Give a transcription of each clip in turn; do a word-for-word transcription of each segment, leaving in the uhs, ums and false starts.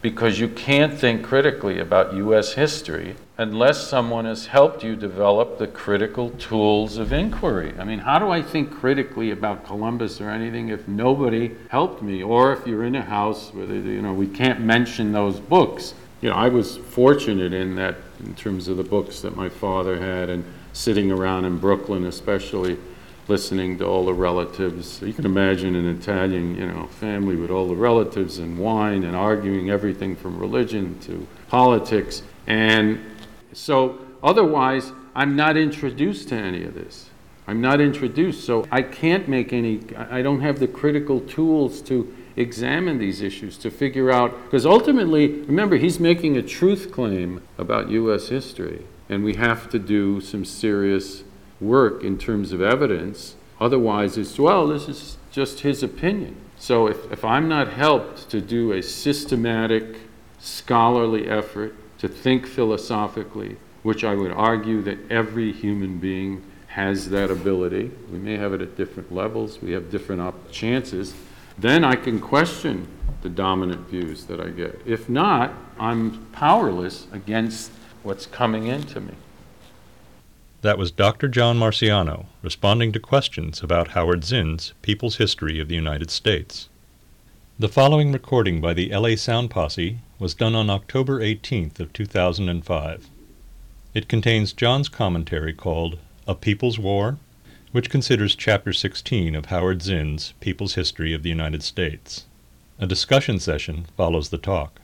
because you can't think critically about U S history unless someone has helped you develop the critical tools of inquiry. I mean, how do I think critically about Columbus or anything if nobody helped me? Or if you're in a house where they, you know, we can't mention those books. You know, I was fortunate in that, in terms of the books that my father had, and sitting around in Brooklyn especially, listening to all the relatives. You can imagine an Italian, you know, family with all the relatives and wine and arguing everything from religion to politics. And so otherwise, I'm not introduced to any of this. I'm not introduced, so I can't make any, I don't have the critical tools to examine these issues, to figure out, because ultimately, remember, he's making a truth claim about U S history, and we have to do some serious work in terms of evidence. Otherwise, it's, well, this is just his opinion. So if, if I'm not helped to do a systematic, scholarly effort to think philosophically, which I would argue that every human being has that ability, we may have it at different levels, we have different op- chances, then I can question the dominant views that I get. If not, I'm powerless against what's coming into me. That was Doctor John Marciano responding to questions about Howard Zinn's People's History of the United States. The following recording by the L A Sound Posse was done on October eighteenth of two thousand five. It contains John's commentary called A People's War, which considers Chapter sixteen of Howard Zinn's People's History of the United States. A discussion session follows the talk.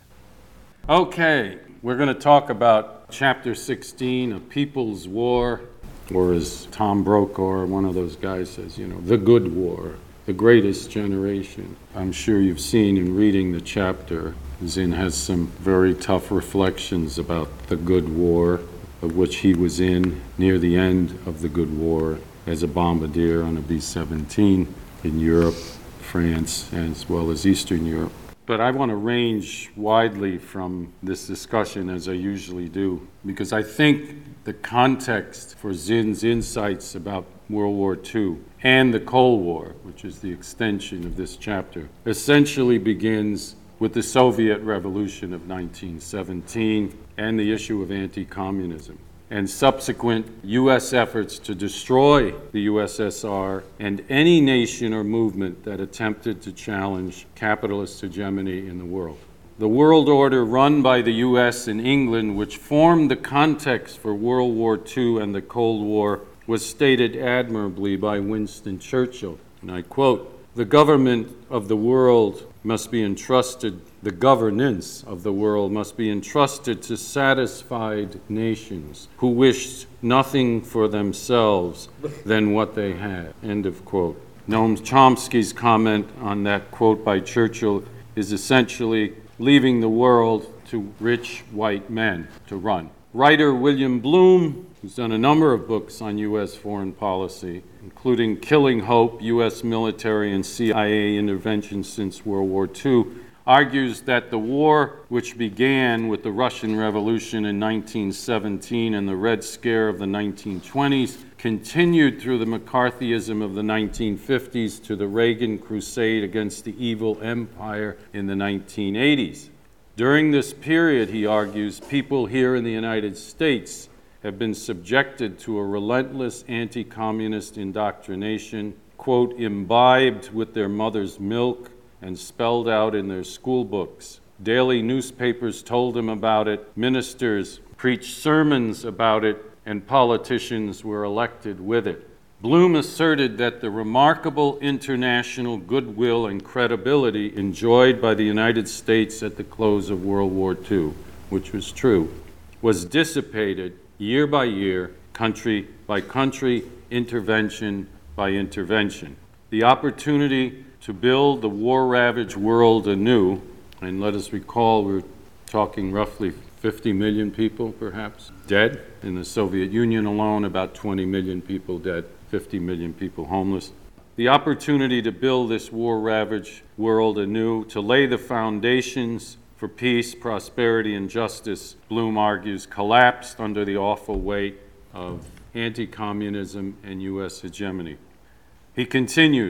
Okay, we're going to talk about Chapter sixteen, A People's War, or as Tom Brokaw, one of those guys, says, you know, the good war, the greatest generation. I'm sure you've seen in reading the chapter, Zinn has some very tough reflections about the good war, of which he was in near the end of the good war as a bombardier on a B seventeen in Europe, France, as well as Eastern Europe. But I want to range widely from this discussion, as I usually do, because I think the context for Zinn's insights about World War Two and the Cold War, which is the extension of this chapter, essentially begins with the Soviet Revolution of nineteen seventeen and the issue of anti-communism, and subsequent U S efforts to destroy the U S S R and any nation or movement that attempted to challenge capitalist hegemony in the world. The world order run by the U S and England, which formed the context for World War Two and the Cold War, was stated admirably by Winston Churchill, and I quote, "The government of the world must be entrusted, the governance of the world must be entrusted to satisfied nations who wished nothing for themselves than what they had." End of quote. Noam Chomsky's comment on that quote by Churchill is essentially leaving the world to rich white men to run. Writer William Bloom, who's done a number of books on U S foreign policy, including Killing Hope, U S military and C I A intervention since World War Two, argues that the war, which began with the Russian Revolution in nineteen seventeen and the Red Scare of the nineteen twenties, continued through the McCarthyism of the nineteen fifties to the Reagan crusade against the evil empire in the nineteen eighties. During this period, he argues, people here in the United States have been subjected to a relentless anti-communist indoctrination, quote, imbibed with their mother's milk and spelled out in their school books. Daily newspapers told them about it, ministers preached sermons about it, and politicians were elected with it. Bloom asserted that the remarkable international goodwill and credibility enjoyed by the United States at the close of World War Two, which was true, was dissipated year by year, country by country, intervention by intervention. The opportunity to build the war-ravaged world anew, and let us recall we're talking roughly fifty million people perhaps dead. In the Soviet Union alone, about twenty million people dead, fifty million people homeless. The opportunity to build this war-ravaged world anew, to lay the foundations for peace, prosperity, and justice, Bloom argues, collapsed under the awful weight of anti-communism and U S hegemony. He continues,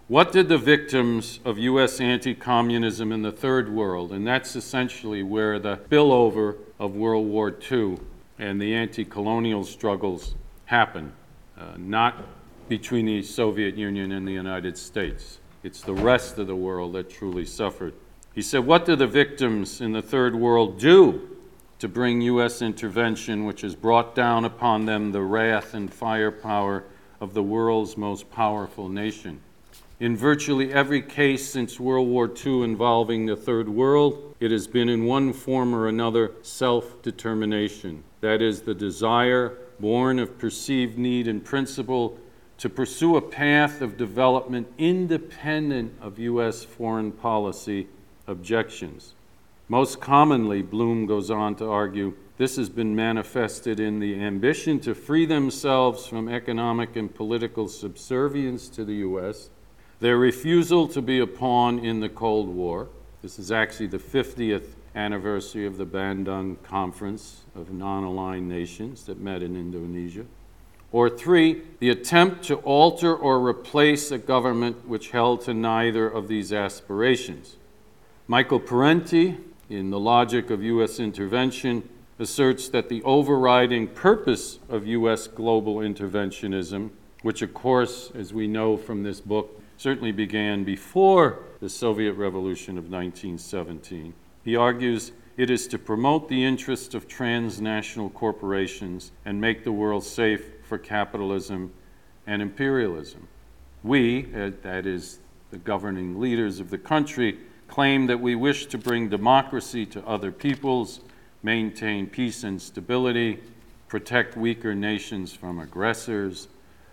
What did the victims of U S anti-communism in the Third World, and that's essentially where the spillover of World War Two and the anti-colonial struggles happened, uh, not between the Soviet Union and the United States. It's the rest of the world that truly suffered. He said, what do the victims in the Third World do to bring U S intervention, which has brought down upon them the wrath and firepower of the world's most powerful nation? In virtually every case since World War Two involving the Third World, it has been in one form or another self-determination. That is, the desire, born of perceived need and principle, to pursue a path of development independent of U S foreign policy objections. Most commonly, Bloom goes on to argue, this has been manifested in the ambition to free themselves from economic and political subservience to the U S, their refusal to be a pawn in the Cold War. This is actually the fiftieth anniversary of the Bandung Conference of Non-Aligned Nations that met in Indonesia. Or three, the attempt to alter or replace a government which held to neither of these aspirations. Michael Parenti, in The Logic of U S Intervention, asserts that the overriding purpose of U S global interventionism, which of course, as we know from this book, certainly began before the Soviet Revolution of nineteen seventeen. He argues it is to promote the interests of transnational corporations and make the world safe for capitalism and imperialism. We, that is, the governing leaders of the country, claim that we wish to bring democracy to other peoples, maintain peace and stability, protect weaker nations from aggressors,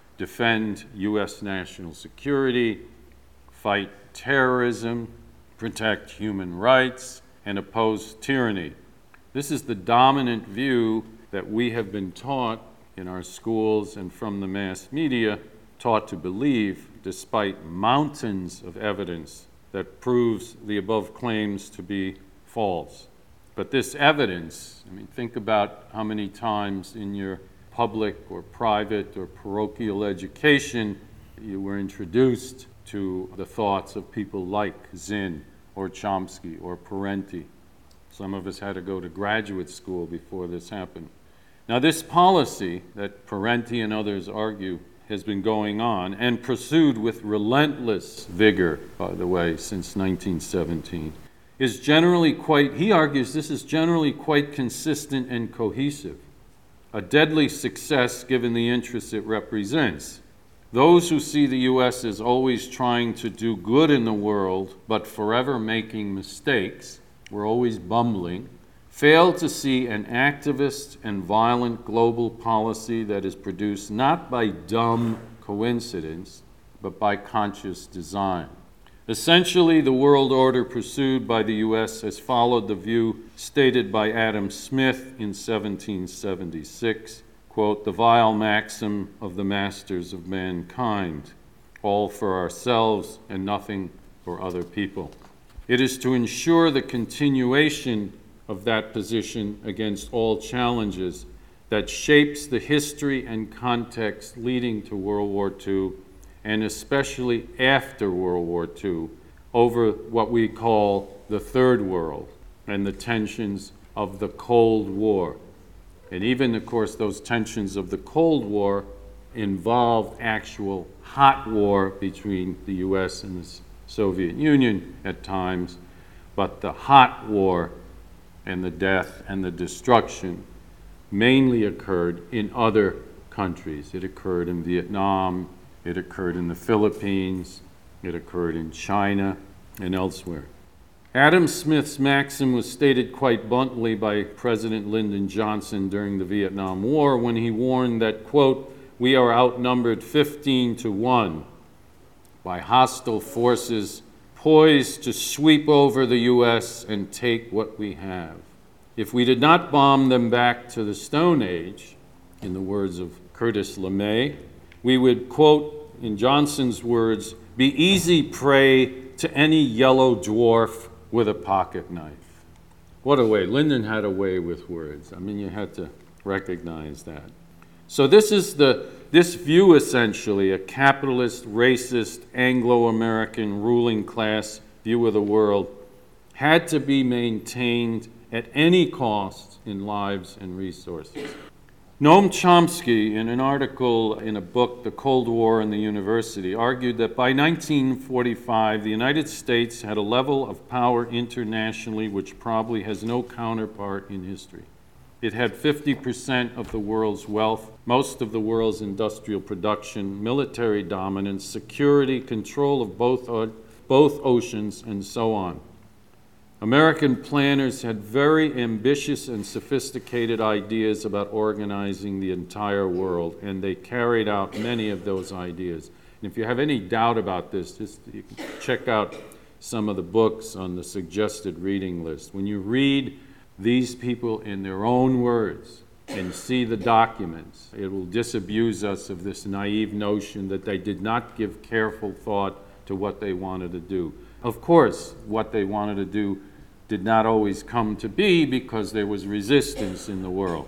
defend U S national security, fight terrorism, protect human rights, and oppose tyranny. This is the dominant view that we have been taught in our schools and from the mass media, taught to believe, despite mountains of evidence that proves the above claims to be false. But this evidence, I mean, think about how many times in your public or private or parochial education you were introduced to the thoughts of people like Zinn or Chomsky or Parenti. Some of us had to go to graduate school before this happened. Now, this policy that Parenti and others argue has been going on and pursued with relentless vigor, by the way, since nineteen seventeen, is generally quite, he argues this is generally quite consistent and cohesive, a deadly success given the interests it represents. Those who see the U S as always trying to do good in the world, but forever making mistakes, we're always bumbling, fail to see an activist and violent global policy that is produced not by dumb coincidence, but by conscious design. Essentially, the world order pursued by the U S has followed the view stated by Adam Smith in seventeen seventy-six, quote, the vile maxim of the masters of mankind, all for ourselves and nothing for other people. It is to ensure the continuation of that position against all challenges that shapes the history and context leading to World War Two, and especially after World War Two, over what we call the Third World and the tensions of the Cold War. And even, of course, those tensions of the Cold War involved actual hot war between the U S and the Soviet Union at times, but the hot war and the death and the destruction mainly occurred in other countries. It occurred in Vietnam, it occurred in the Philippines, it occurred in China, and elsewhere. Adam Smith's maxim was stated quite bluntly by President Lyndon Johnson during the Vietnam War when he warned that, quote, we are outnumbered fifteen to one by hostile forces poised to sweep over the U S and take what we have. If we did not bomb them back to the Stone Age, in the words of Curtis LeMay, we would, quote, in Johnson's words, be easy prey to any yellow dwarf with a pocket knife. What a way. Lyndon had a way with words. I mean, you had to recognize that. So this is the this view, essentially, a capitalist, racist, Anglo-American ruling class view of the world, had to be maintained at any cost in lives and resources. Noam Chomsky, in an article in a book, The Cold War and the University, argued that by nineteen forty-five, the United States had a level of power internationally which probably has no counterpart in history. It had fifty percent of the world's wealth, most of the world's industrial production, military dominance, security, control of both, o- both oceans, and so on. American planners had very ambitious and sophisticated ideas about organizing the entire world, and they carried out many of those ideas. And if you have any doubt about this, just you can check out some of the books on the suggested reading list. When you read these people in their own words and see the documents, it will disabuse us of this naive notion that they did not give careful thought to what they wanted to do. Of course, what they wanted to do did not always come to be because there was resistance in the world.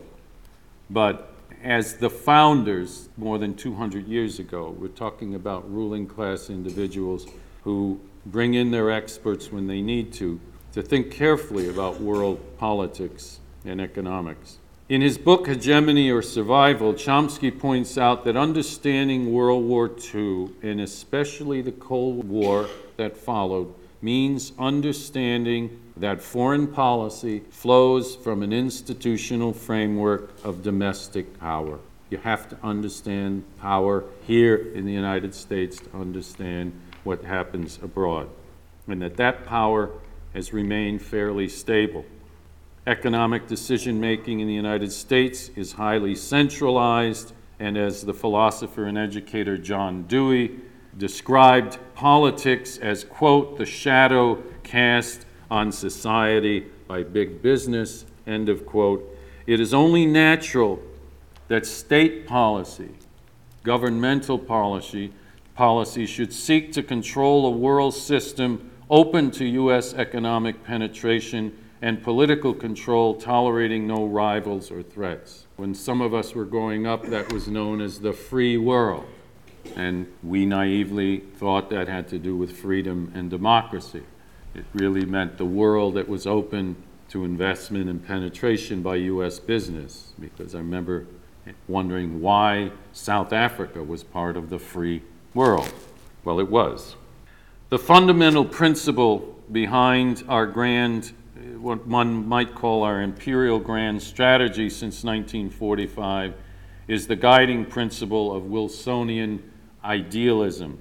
But as the founders, more than two hundred years ago, we're talking about ruling class individuals who bring in their experts when they need to, to think carefully about world politics and economics. In his book, Hegemony or Survival, Chomsky points out that understanding World War Two, and especially the Cold War that followed, means understanding that foreign policy flows from an institutional framework of domestic power. You have to understand power here in the United States to understand what happens abroad, and that that power has remained fairly stable. Economic decision-making in the United States is highly centralized, and as the philosopher and educator John Dewey described politics as, quote, the shadow cast on society by big business, end of quote. It is only natural that state policy, governmental policy, policy should seek to control a world system open to U S economic penetration and political control, tolerating no rivals or threats. When some of us were growing up, that was known as the free world, and we naively thought that had to do with freedom and democracy. It really meant the world that was open to investment and penetration by U S business, because I remember wondering why South Africa was part of the free world. Well, it was. The fundamental principle behind our grand, what one might call our imperial grand strategy since nineteen forty-five, is the guiding principle of Wilsonian idealism.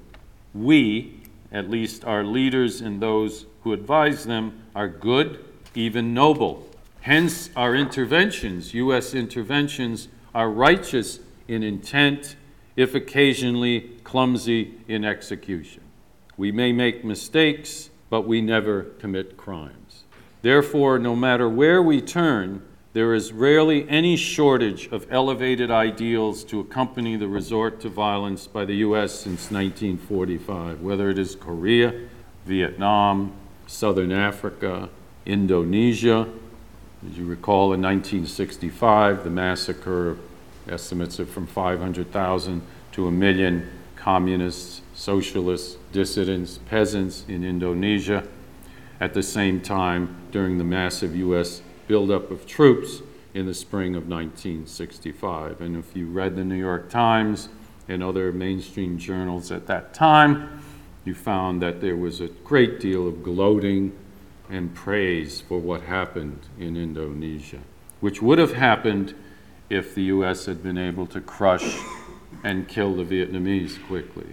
We, at least our leaders and those who advise them, are good, even noble. Hence, our interventions, U S interventions, are righteous in intent, if occasionally clumsy in execution. We may make mistakes, but we never commit crimes. Therefore, no matter where we turn, there is rarely any shortage of elevated ideals to accompany the resort to violence by the U S since nineteen forty-five, whether it is Korea, Vietnam, Southern Africa, Indonesia. As you recall, in nineteen sixty-five, the massacre, estimates are from five hundred thousand to a million communists, socialists, dissidents, peasants in Indonesia. At the same time, during the massive U S buildup of troops in the spring of nineteen sixty-five. And if you read the New York Times and other mainstream journals at that time, you found that there was a great deal of gloating and praise for what happened in Indonesia, which would have happened if the U S had been able to crush and kill the Vietnamese quickly.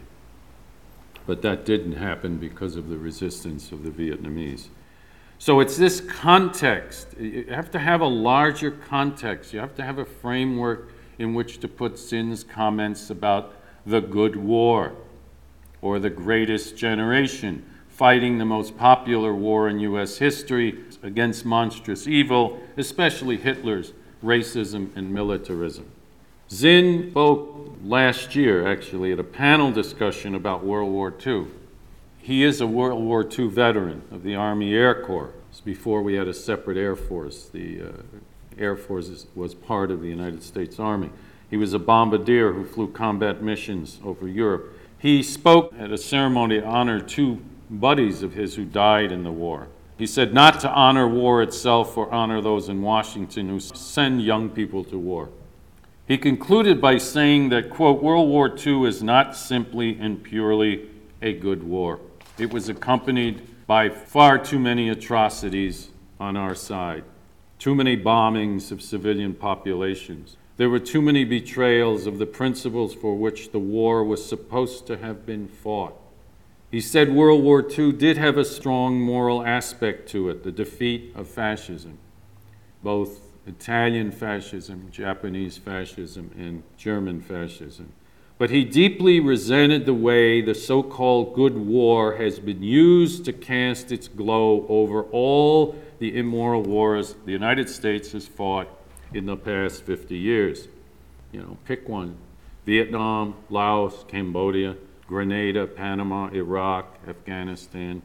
But that didn't happen because of the resistance of the Vietnamese. So it's this context. You have to have a larger context. You have to have a framework in which to put Zinn's comments about the good war, or the greatest generation, fighting the most popular war in U S history against monstrous evil, especially Hitler's racism and militarism. Zinn spoke last year, actually, at a panel discussion about World War Two. He is a World War Two veteran of the Army Air Corps. It's before we had a separate Air Force. The uh, Air Force is, was part of the United States Army. He was a bombardier who flew combat missions over Europe. He spoke at a ceremony to honor two buddies of his who died in the war. He said not to honor war itself or honor those in Washington who send young people to war. He concluded by saying that, quote, World War Two is not simply and purely a good war. It was accompanied by far too many atrocities on our side, too many bombings of civilian populations. There were too many betrayals of the principles for which the war was supposed to have been fought. He said World War Two did have a strong moral aspect to it, the defeat of fascism, both Italian fascism, Japanese fascism, and German fascism. But he deeply resented the way the so-called good war has been used to cast its glow over all the immoral wars the United States has fought in the past fifty years. You know, pick one. Vietnam, Laos, Cambodia, Grenada, Panama, Iraq, Afghanistan.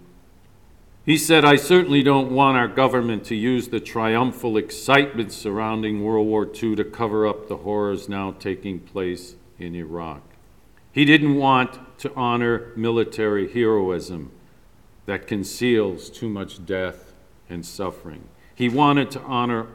He said, I certainly don't want our government to use the triumphal excitement surrounding World War Two to cover up the horrors now taking place in Iraq. He didn't want to honor military heroism that conceals too much death and suffering. He wanted to honor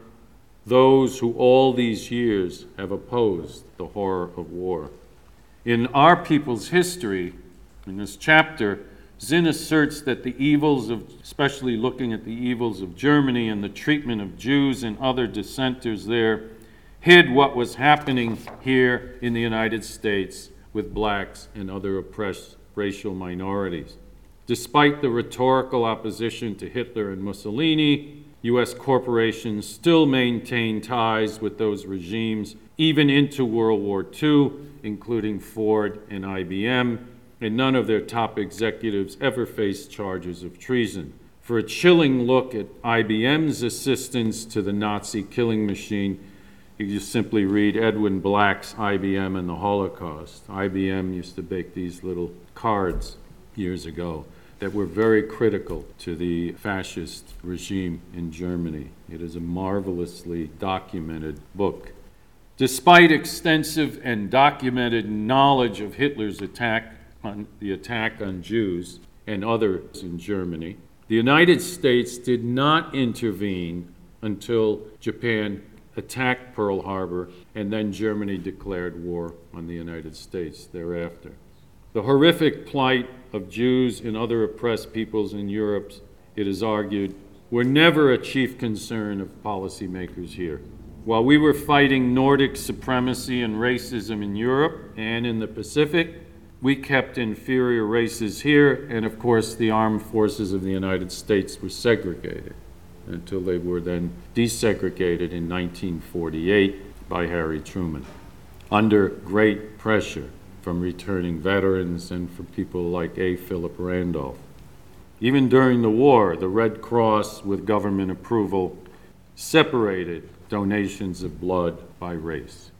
those who all these years have opposed the horror of war. In Our People's History, in this chapter, Zinn asserts that the evils of, especially looking at the evils of Germany and the treatment of Jews and other dissenters there, hid what was happening here in the United States with blacks and other oppressed racial minorities. Despite the rhetorical opposition to Hitler and Mussolini, U S corporations still maintain ties with those regimes even into World War Two, including Ford and I B M, and none of their top executives ever faced charges of treason. For a chilling look at I B M's assistance to the Nazi killing machine, you just simply read Edwin Black's I B M and the Holocaust. I B M used to make these little cards years ago that were very critical to the fascist regime in Germany. It is a marvelously documented book. Despite extensive and documented knowledge of Hitler's attack on the attack on Jews and others in Germany, the United States did not intervene until Japan attacked Pearl Harbor, and then Germany declared war on the United States thereafter. The horrific plight of Jews and other oppressed peoples in Europe, it is argued, were never a chief concern of policymakers here. While we were fighting Nordic supremacy and racism in Europe and in the Pacific, we kept inferior races here, and of course the armed forces of the United States were segregated until they were then desegregated in nineteen forty-eight by Harry Truman, under great pressure from returning veterans and from people like A. Philip Randolph. Even during the war, the Red Cross, with government approval, separated donations of blood by race.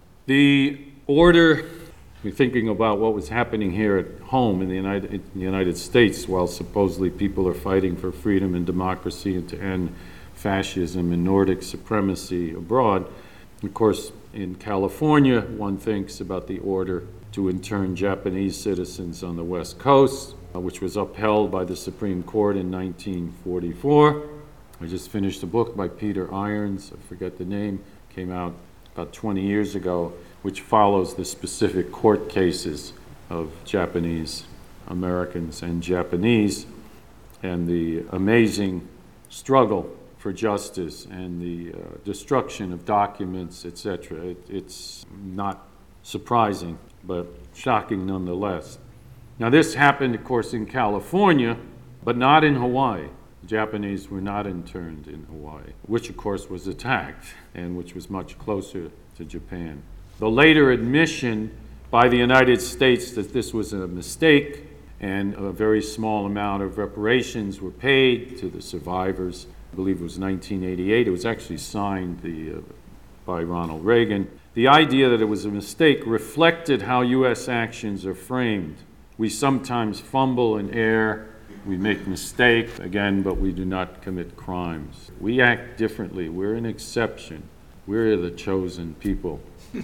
The order, we're thinking about what was happening here at home in the United, in the United States while supposedly people are fighting for freedom and democracy and to end fascism and Nordic supremacy abroad. Of course, in California, one thinks about the order to intern Japanese citizens on the West Coast, uh, which was upheld by the Supreme Court in nineteen forty-four. I just finished a book by Peter Irons, I forget the name, came out about twenty years ago, which follows the specific court cases of Japanese Americans and Japanese and the amazing struggle for justice and the uh, destruction of documents, et cetera. It, it's not surprising, but shocking nonetheless. Now this happened, of course, in California, but not in Hawaii. The Japanese were not interned in Hawaii, which of course was attacked and which was much closer to Japan. The later admission by the United States that this was a mistake and a very small amount of reparations were paid to the survivors. I believe it was nineteen eighty-eight. It was actually signed the, uh, by Ronald Reagan. The idea that it was a mistake reflected how U S actions are framed. We sometimes fumble and err. We make mistakes, again, but we do not commit crimes. We act differently. We're an exception. We're the chosen people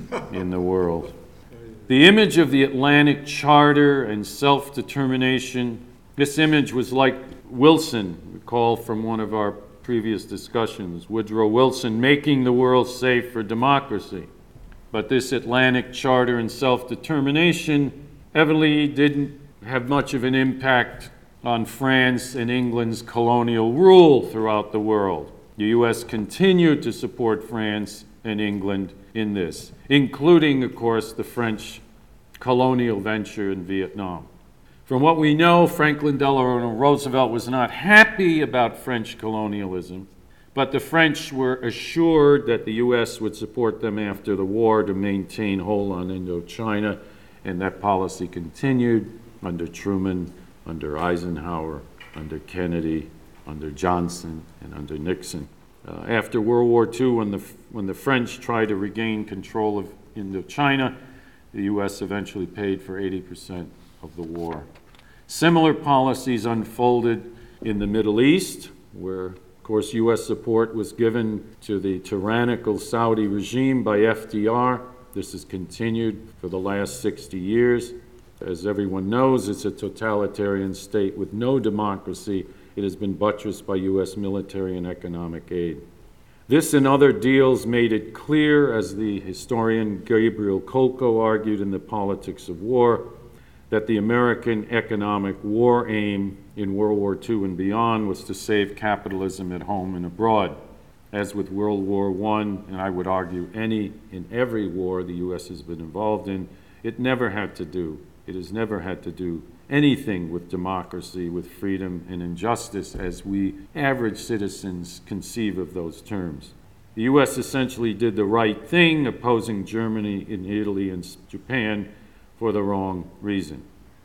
in the world. The image of the Atlantic Charter and self-determination, this image was like Wilson, recall from one of our previous discussions, Woodrow Wilson making the world safe for democracy. But this Atlantic Charter and self-determination evidently didn't have much of an impact on France and England's colonial rule throughout the world. The U S continued to support France and England in this, including, of course, the French colonial venture in Vietnam. From what we know, Franklin Delano Roosevelt was not happy about French colonialism, but the French were assured that the U S would support them after the war to maintain hold on Indochina, and that policy continued under Truman, under Eisenhower, under Kennedy, under Johnson, and under Nixon. Uh, after World War Two, when the, when the French tried to regain control of Indochina, the U S eventually paid for eighty percent of the war. Similar policies unfolded in the Middle East, where, of course, U S support was given to the tyrannical Saudi regime by F D R. This has continued for the last sixty years. As everyone knows, it's a totalitarian state with no democracy. It has been buttressed by U S military and economic aid. This and other deals made it clear, as the historian Gabriel Kolko argued in The Politics of War, that the American economic war aim in World War Two and beyond was to save capitalism at home and abroad. As with World War One, and I would argue any and every war the U S has been involved in, it never had to do, it has never had to do anything with democracy, with freedom and injustice as we average citizens conceive of those terms. The U S essentially did the right thing, opposing Germany and Italy and Japan for the wrong reason.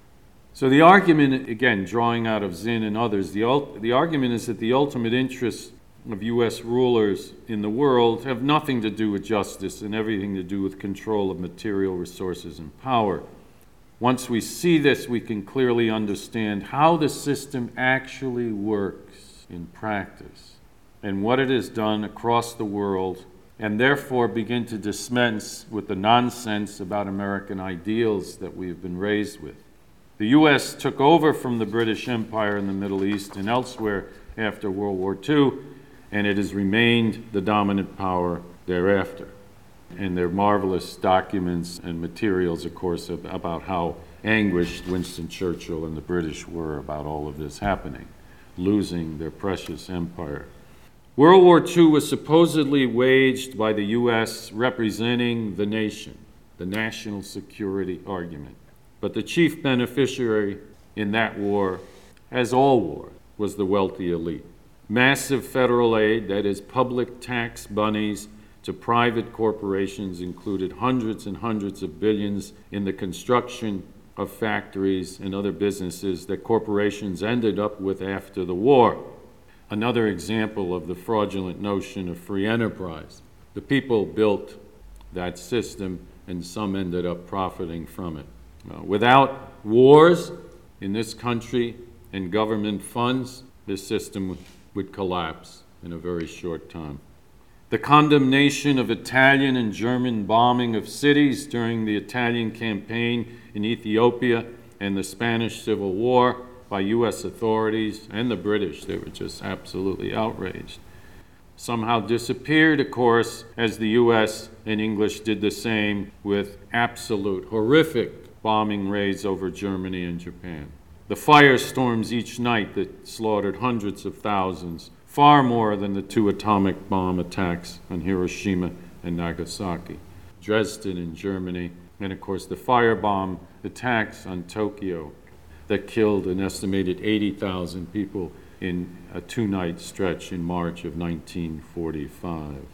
So the argument, again, drawing out of Zinn and others, the, ult- the argument is that the ultimate interests of U S rulers in the world have nothing to do with justice and everything to do with control of material resources and power. Once we see this, we can clearly understand how the system actually works in practice and what it has done across the world, and therefore begin to dispense with the nonsense about American ideals that we have been raised with. The U S took over from the British Empire in the Middle East and elsewhere after World War Two, and it has remained the dominant power thereafter. And there are marvelous documents and materials, of course, about how anguished Winston Churchill and the British were about all of this happening, losing their precious empire. World War Two was supposedly waged by the U S representing the nation, the national security argument. But the chief beneficiary in that war, as all war, was the wealthy elite. Massive federal aid, that is public tax bunnies, to private corporations included hundreds and hundreds of billions in the construction of factories and other businesses that corporations ended up with after the war. Another example of the fraudulent notion of free enterprise. The people built that system, and some ended up profiting from it. Uh, without wars in this country and government funds, this system would, would collapse in a very short time. The condemnation of Italian and German bombing of cities during the Italian campaign in Ethiopia and the Spanish Civil War by U S authorities and the British, they were just absolutely outraged, somehow disappeared, of course, as the U S and English did the same with absolute horrific bombing raids over Germany and Japan. The firestorms each night that slaughtered hundreds of thousands, far more than the two atomic bomb attacks on Hiroshima and Nagasaki, Dresden in Germany, and of course the firebomb attacks on Tokyo that killed an estimated eighty thousand people in a two-night stretch in March of nineteen forty-five.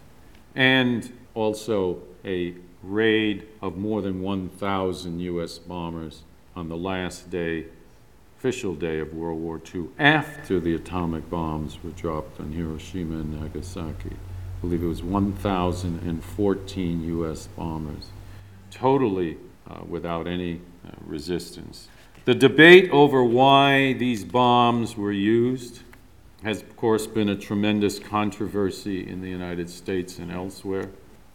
And also a raid of more than one thousand U S bombers on the last day, official day of World War Two, after the atomic bombs were dropped on Hiroshima and Nagasaki. I believe it was one thousand fourteen U S bombers, totally uh, without any uh, resistance. The debate over why these bombs were used has, of course, been a tremendous controversy in the United States and elsewhere.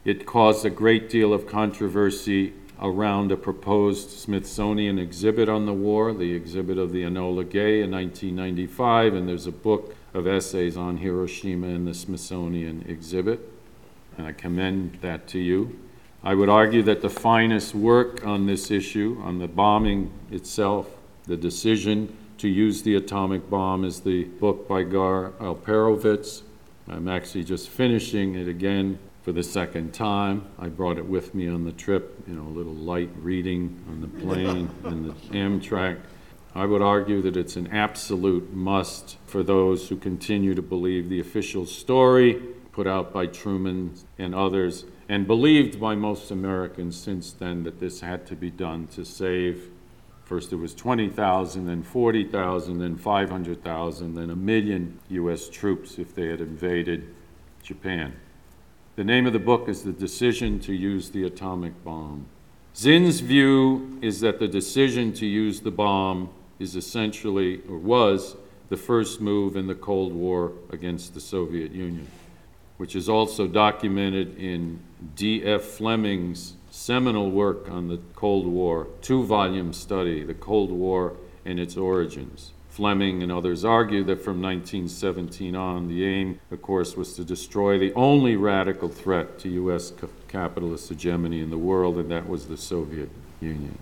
It caused a great deal of controversy around a proposed Smithsonian exhibit on the war, the exhibit of the Enola Gay in nineteen ninety-five, and there's a book of essays on Hiroshima and the Smithsonian exhibit, and I commend that to you. I would argue that the finest work on this issue, on the bombing itself, the decision to use the atomic bomb, is the book by Gar Alperovitz. I'm actually just finishing it again for the second time. I brought it with me on the trip, you know, a little light reading on the plane and the Amtrak. I would argue that it's an absolute must for those who continue to believe the official story put out by Truman and others, and believed by most Americans since then, that this had to be done to save. First it was twenty thousand, then forty thousand, then five hundred thousand, then a million U S troops if they had invaded Japan. The name of the book is The Decision to Use the Atomic Bomb. Zinn's view is that the decision to use the bomb is essentially, or was, the first move in the Cold War against the Soviet Union, which is also documented in D F Fleming's seminal work on the Cold War, two-volume study, The Cold War and Its Origins. Fleming and others argue that from nineteen seventeen on, the aim, of course, was to destroy the only radical threat to U S capitalist hegemony in the world, and that was the Soviet Union.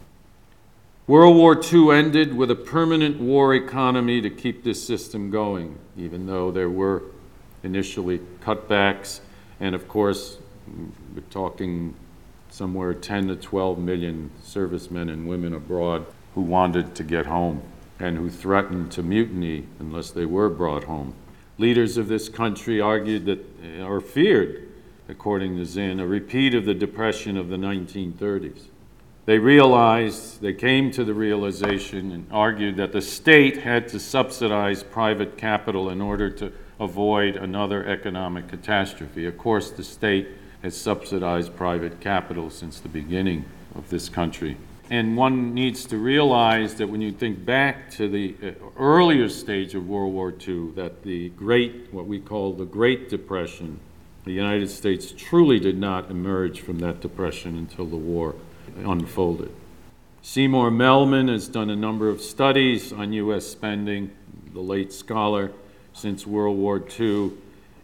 World War Two ended with a permanent war economy to keep this system going, even though there were initially cutbacks, and of course, we're talking somewhere ten to twelve million servicemen and women abroad who wanted to get home and who threatened to mutiny unless they were brought home. Leaders of this country argued that, or feared, according to Zinn, a repeat of the Depression of the nineteen thirties. They realized, they came to the realization and argued that the state had to subsidize private capital in order to avoid another economic catastrophe. Of course, the state has subsidized private capital since the beginning of this country. And one needs to realize that when you think back to the earlier stage of World War Two, that the great, what we call the Great Depression, the United States truly did not emerge from that depression until the war unfolded. Seymour Melman has done a number of studies on U S spending, the late scholar, since World War Two,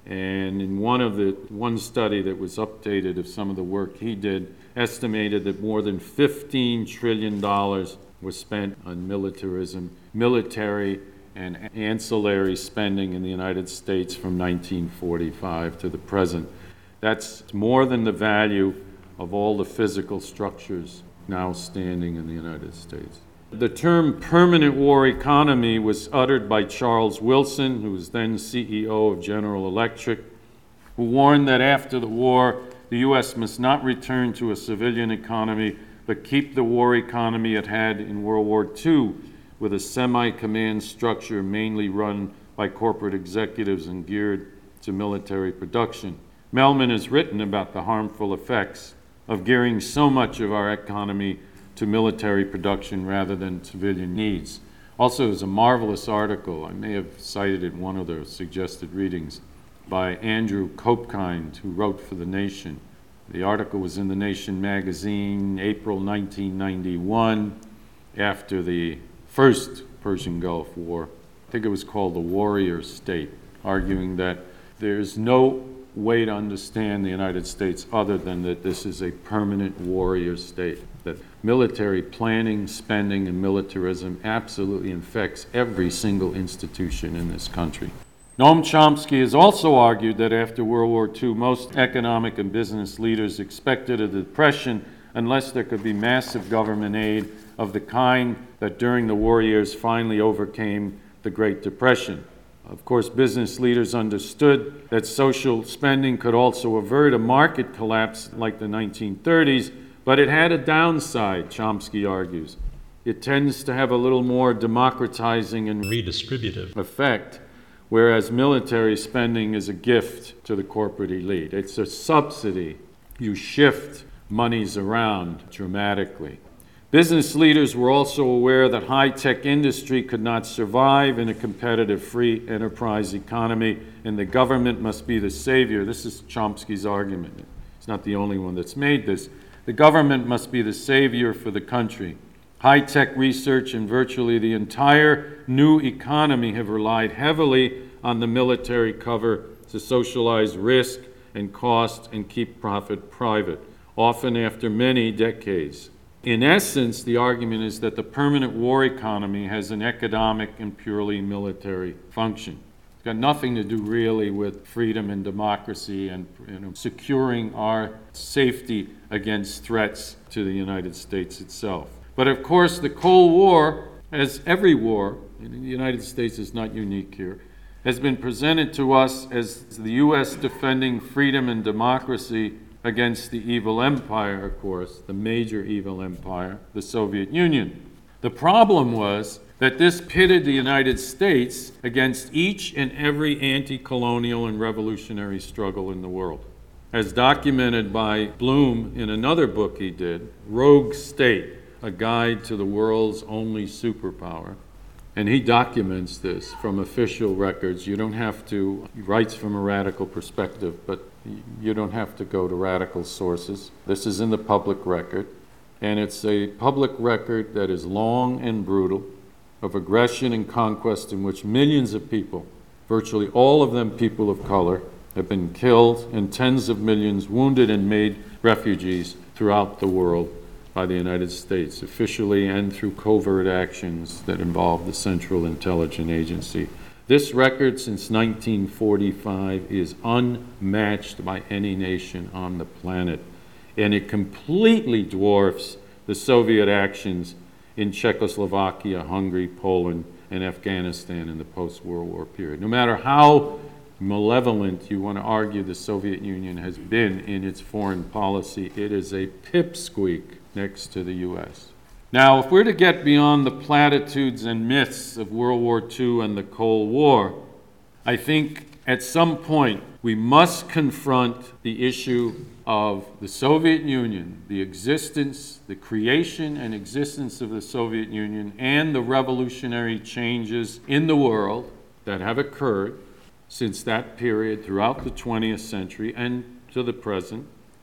and in one of the one study that was updated of some of the work he did, estimated that more than fifteen trillion dollars was spent on militarism, military and ancillary spending in the United States from nineteen forty-five to the present. That's more than the value of all the physical structures now standing in the United States. The term permanent war economy was uttered by Charles Wilson, who was then C E O of General Electric, who warned that after the war, the U S must not return to a civilian economy, but keep the war economy it had in World War Two, with a semi-command structure mainly run by corporate executives and geared to military production. Melman has written about the harmful effects of gearing so much of our economy to military production rather than civilian needs. Also, there's a marvelous article, I may have cited it in one of the suggested readings, by Andrew Copekind, who wrote for The Nation. The article was in The Nation magazine, April nineteen ninety-one, after the first Persian Gulf War. I think it was called The Warrior State, arguing that there's no way to understand the United States other than that this is a permanent warrior state, that military planning, spending, and militarism absolutely infects every single institution in this country. Noam Chomsky has also argued that after World War Two, most economic and business leaders expected a depression unless there could be massive government aid of the kind that during the war years finally overcame the Great Depression. Of course, business leaders understood that social spending could also avert a market collapse like the nineteen thirties, but it had a downside, Chomsky argues. It tends to have a little more democratizing and redistributive effect, whereas military spending is a gift to the corporate elite. It's a subsidy. You shift monies around dramatically. Business leaders were also aware that high-tech industry could not survive in a competitive free enterprise economy, and the government must be the savior. This is Chomsky's argument. He's not the only one that's made this. The government must be the savior for the country. High-tech research and virtually the entire new economy have relied heavily on the military cover to socialize risk and cost and keep profit private, often after many decades. In essence, the argument is that the permanent war economy has an economic and purely military function. It's got nothing to do really with freedom and democracy and, you know, securing our safety against threats to the United States itself. But of course, the Cold War, as every war, in the United States is not unique here, has been presented to us as the U S defending freedom and democracy against the evil empire, of course, the major evil empire, the Soviet Union. The problem was that this pitted the United States against each and every anti-colonial and revolutionary struggle in the world. As documented by Bloom in another book he did, Rogue State, A Guide to the World's Only Superpower. And he documents this from official records. You don't have to, he writes from a radical perspective, but you don't have to go to radical sources. This is in the public record. And it's a public record that is long and brutal, of aggression and conquest in which millions of people, virtually all of them people of color, have been killed and tens of millions wounded and made refugees throughout the world by the United States, officially and through covert actions that involve the Central Intelligence Agency. This record since nineteen forty-five is unmatched by any nation on the planet, and it completely dwarfs the Soviet actions in Czechoslovakia, Hungary, Poland, and Afghanistan in the post-World War period. No matter how malevolent you want to argue the Soviet Union has been in its foreign policy, it is a pipsqueak next to the U S. Now, if we're to get beyond the platitudes and myths of World War Two and the Cold War, I think at some point we must confront the issue of the Soviet Union, the existence, the creation and existence of the Soviet Union, and the revolutionary changes in the world that have occurred since that period throughout the twentieth century and to the present,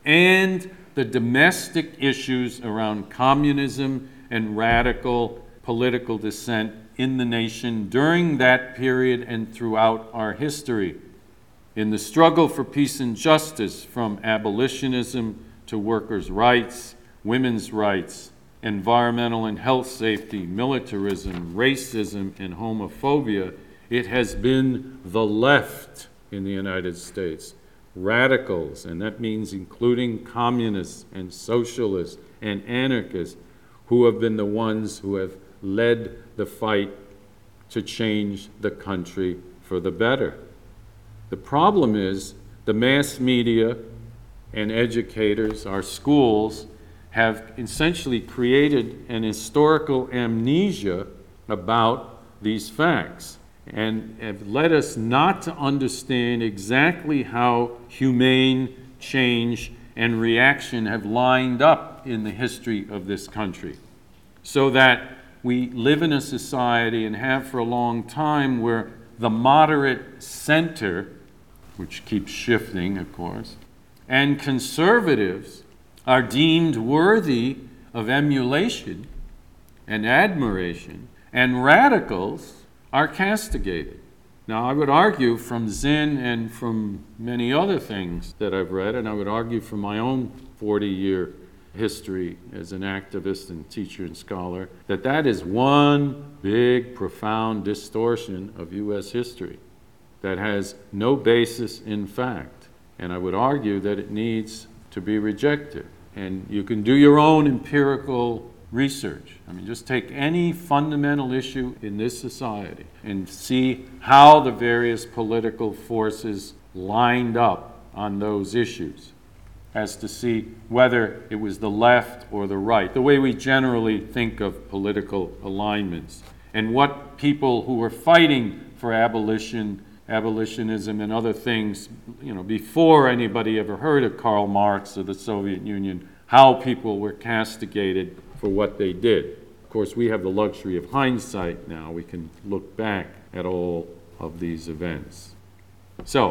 and the domestic issues around communism and radical political dissent in the nation during that period and throughout our history. In the struggle for peace and justice, from abolitionism to workers' rights, women's rights, environmental and health safety, militarism, racism, and homophobia, it has been the left in the United States, radicals, and that means including communists and socialists and anarchists, who have been the ones who have led the fight to change the country for the better. The problem is the mass media and educators, our schools, have essentially created an historical amnesia about these facts and have led us not to understand exactly how humane change and reaction have lined up in the history of this country, so that we live in a society and have for a long time where the moderate center, which keeps shifting, of course, and conservatives are deemed worthy of emulation and admiration, and radicals are castigated. Now, I would argue from Zinn and from many other things that I've read, and I would argue from my own forty-year history as an activist and teacher and scholar, that that is one big, profound distortion of U S history that has no basis in fact. And I would argue that it needs to be rejected. And you can do your own empirical research. I mean, just take any fundamental issue in this society and see how the various political forces lined up on those issues, as to see whether it was the left or the right, the way we generally think of political alignments, and what people who were fighting for abolition, abolitionism and other things, you know, before anybody ever heard of Karl Marx or the Soviet Union, how people were castigated for what they did. Of course, we have the luxury of hindsight now. We can look back at all of these events. So,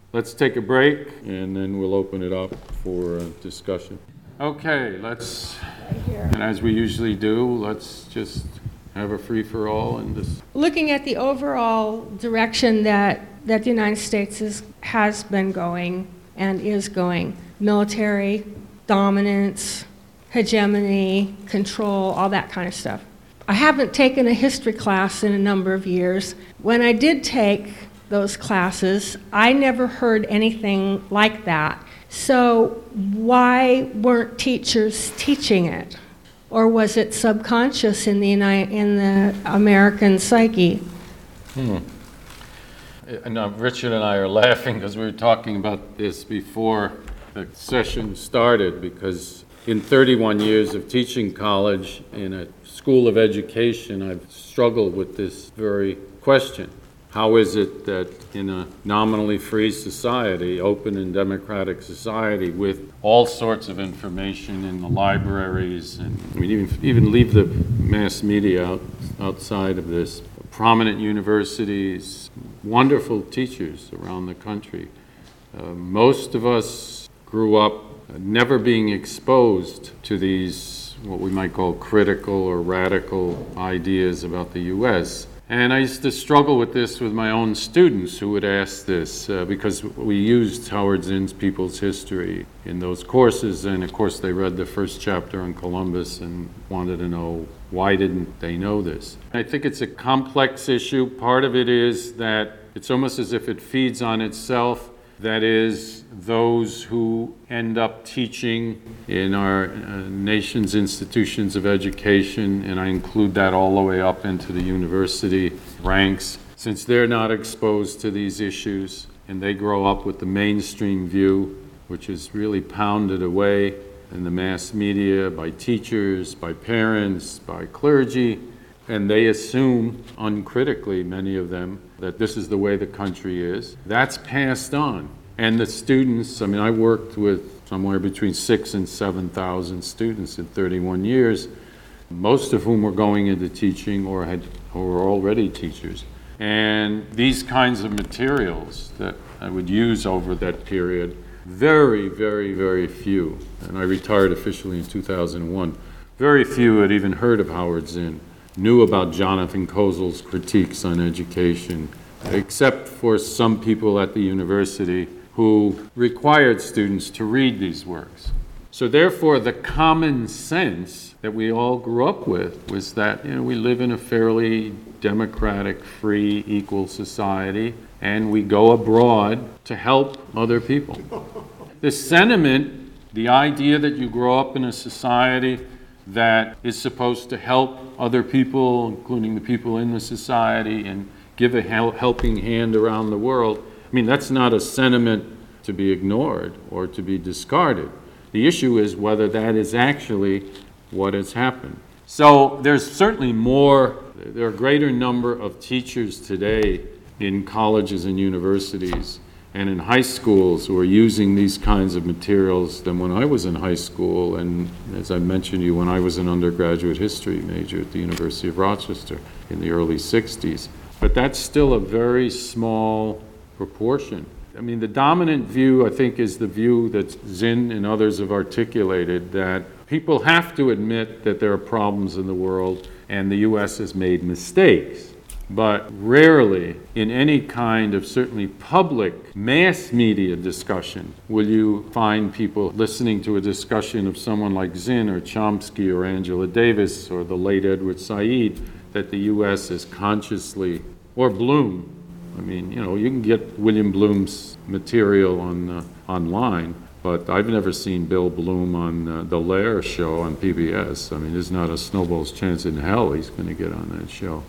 let's take a break, and then we'll open it up for uh, discussion. Okay, let's, and as we usually do, let's just have a free-for-all and just... Looking at the overall direction that, that the United States is, has been going and is going, military, dominance, hegemony, control, all that kind of stuff. I haven't taken a history class in a number of years. When I did take those classes, I never heard anything like that. So why weren't teachers teaching it? Or was it subconscious in the United, in the American psyche? Hmm. And uh, Richard and I are laughing because we were talking about this before the session started, because in thirty-one years of teaching college in a school of education, I've struggled with this very question. How is it that in a nominally free society, open and democratic society, with all sorts of information in the libraries, and I mean, even, even leave the mass media out, outside of this, prominent universities, wonderful teachers around the country. Uh, most of us grew up uh, never being exposed to these, what we might call critical or radical ideas about the U S And I used to struggle with this with my own students who would ask this, uh, because we used Howard Zinn's People's History in those courses, and of course they read the first chapter on Columbus and wanted to know, why didn't they know this? I think it's a complex issue. Part of it is that it's almost as if it feeds on itself. That is, those who end up teaching in our uh, nation's institutions of education, and I include that all the way up into the university ranks, since they're not exposed to these issues and they grow up with the mainstream view, which is really pounded away in the mass media by teachers, by parents, by clergy, and they assume uncritically, many of them, that this is the way the country is. That's passed on. And the students, I mean, I worked with somewhere between six and seven thousand students in thirty-one years, most of whom were going into teaching or had or were already teachers. And these kinds of materials that I would use over that period, very, very, very few, and I retired officially in two thousand one, very few had even heard of Howard Zinn, knew about Jonathan Kozol's critiques on education, except for some people at the university who required students to read these works. So therefore, the common sense that we all grew up with was that, you know, we live in a fairly democratic, free, equal society, and we go abroad to help other people. The sentiment, the idea that you grow up in a society that is supposed to help other people, including the people in the society, and give a hel- helping hand around the world, I mean, that's not a sentiment to be ignored or to be discarded. The issue is whether that is actually what has happened. So there's certainly more, there are a greater number of teachers today in colleges and universities and in high schools who are using these kinds of materials than when I was in high school, and as I mentioned to you, when I was an undergraduate history major at the University of Rochester in the early sixties. But that's still a very small proportion. I mean, the dominant view, I think, is the view that Zinn and others have articulated, that people have to admit that there are problems in the world and the U S has made mistakes. But rarely in any kind of certainly public mass media discussion will you find people listening to a discussion of someone like Zinn or Chomsky or Angela Davis or the late Edward Said that the U S is consciously, or Bloom. I mean, you know, you can get William Bloom's material on uh, online, but I've never seen Bill Bloom on uh, The Lair show on P B S. I mean, there's not a snowball's chance in hell he's going to get on that show.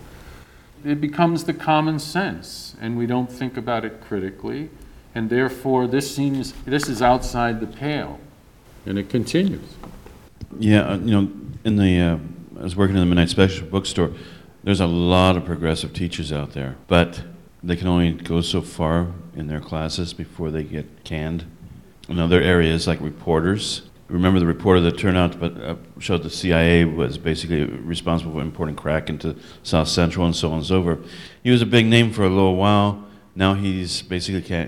It becomes the common sense, and we don't think about it critically, and therefore this seems, this is outside the pale, and it continues. Yeah, uh, you know, in the, uh, I was working in the Midnight Special bookstore, there's a lot of progressive teachers out there, but they can only go so far in their classes before they get canned. In other areas, like reporters, remember the reporter that turned out but uh, showed the C I A was basically responsible for importing crack into South Central and so on and so forth. He was a big name for a little while. Now he's basically can't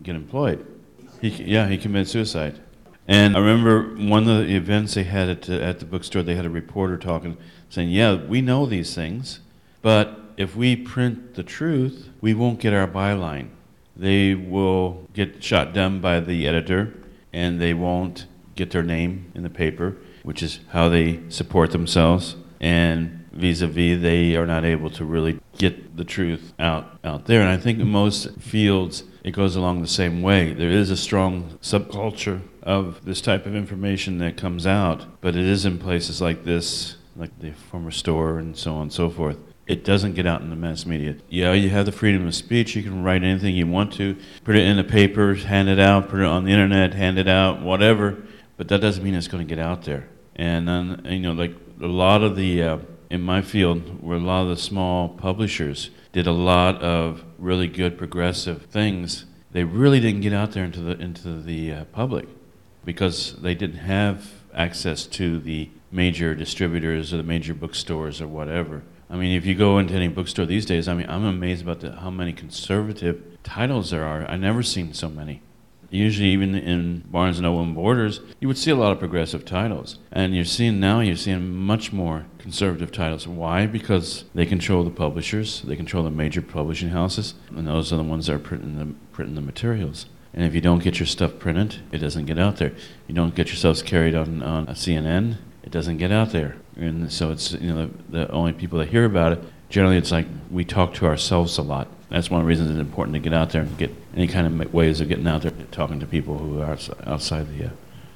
get employed. He, yeah, he committed suicide. And I remember one of the events they had at the, at the bookstore, they had a reporter talking, saying, yeah, we know these things, but if we print the truth, we won't get our byline. They will get shot down by the editor, and they won't get their name in the paper, which is how they support themselves. And vis-a-vis, they are not able to really get the truth out, out there. And I think in most fields, it goes along the same way. There is a strong subculture of this type of information that comes out, but it is in places like this, like the former store and so on and so forth. It doesn't get out in the mass media. Yeah, you have the freedom of speech. You can write anything you want to, put it in the papers, hand it out, put it on the internet, hand it out, whatever. But that doesn't mean it's going to get out there. And, um, you know, like a lot of the, uh, in my field, where a lot of the small publishers did a lot of really good progressive things, they really didn't get out there into the into the uh, public because they didn't have access to the major distributors or the major bookstores or whatever. I mean, if you go into any bookstore these days, I mean, I'm amazed about the, how many conservative titles there are. I've never seen so many. Usually, even in Barnes and Noble and Borders, you would see a lot of progressive titles. And you're seeing now, you're seeing much more conservative titles. Why? Because they control the publishers, they control the major publishing houses, and those are the ones that are printing the, printing the materials. And if you don't get your stuff printed, it doesn't get out there. You don't get yourselves carried on, on a C N N, it doesn't get out there. And so it's, you know, the, the only people that hear about it, generally it's like we talk to ourselves a lot. That's one of the reasons it's important to get out there and get any kind of ways of getting out there, talking to people who are outside the... Uh...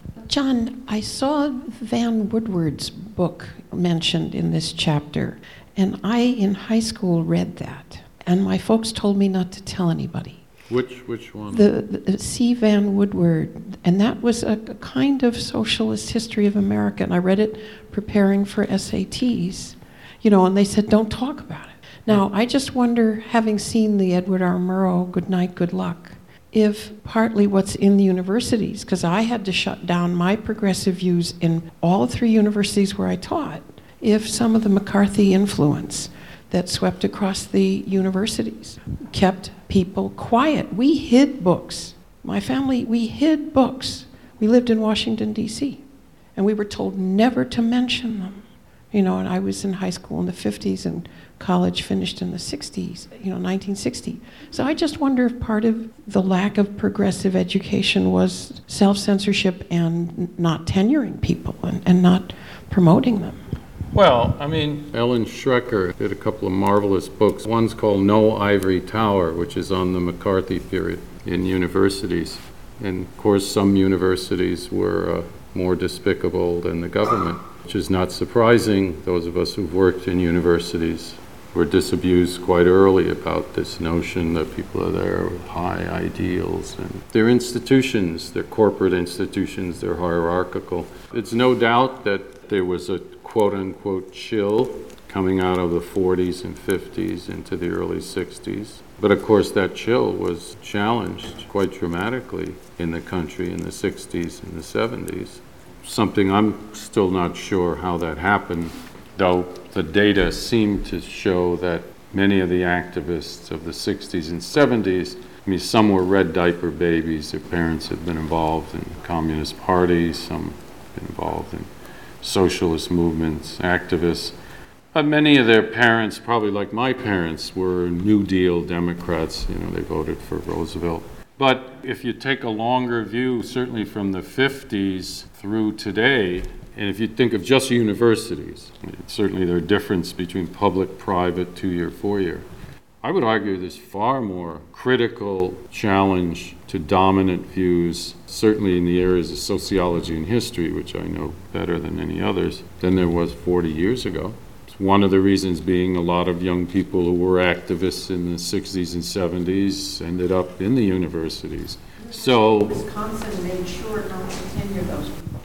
John, I saw Van Woodward's book mentioned in this chapter, and I, in high school, read that. And my folks told me not to tell anybody. Which which one? The, the C. Van Woodward, and that was a, a kind of socialist history of America. And I read it preparing for S A Ts, you know, and they said, don't talk about it. Now, I just wonder, having seen the Edward R. Murrow Good Night, Good Luck, if partly what's in the universities, because I had to shut down my progressive views in all three universities where I taught, if some of the McCarthy influence that swept across the universities kept people quiet. We hid books. My family, we hid books. We lived in Washington, D C, and we were told never to mention them. You know, and I was in high school in the fifties and college finished in the sixties, you know, nineteen sixty. So I just wonder if part of the lack of progressive education was self-censorship and not tenuring people and, and not promoting them. Well, I mean, Ellen Schrecker did a couple of marvelous books. One's called No Ivory Tower, which is on the McCarthy period in universities. And of course, some universities were uh, more despicable than the government, which is not surprising. Those of us who've worked in universities were disabused quite early about this notion that people are there with high ideals. And they're institutions, they're corporate institutions, they're hierarchical. It's no doubt that there was a quote-unquote chill coming out of the forties and fifties into the early sixties. But of course that chill was challenged quite dramatically in the country in the sixties and the seventies. Something I'm still not sure how that happened, though the data seem to show that many of the activists of the sixties and seventies, I mean, some were red diaper babies. Their parents had been involved in communist parties, some been involved in socialist movements, activists. But many of their parents, probably like my parents, were New Deal Democrats. You know, they voted for Roosevelt. But if you take a longer view, certainly from the fifties through today, and if you think of just universities, certainly there are differences between public, private, two-year, four-year. I would argue there's far more critical challenge to dominant views, certainly in the areas of sociology and history, which I know better than any others, than there was forty years ago. One of the reasons being a lot of young people who were activists in the sixties and seventies ended up in the universities. So Wisconsin made sure not to tenure those people.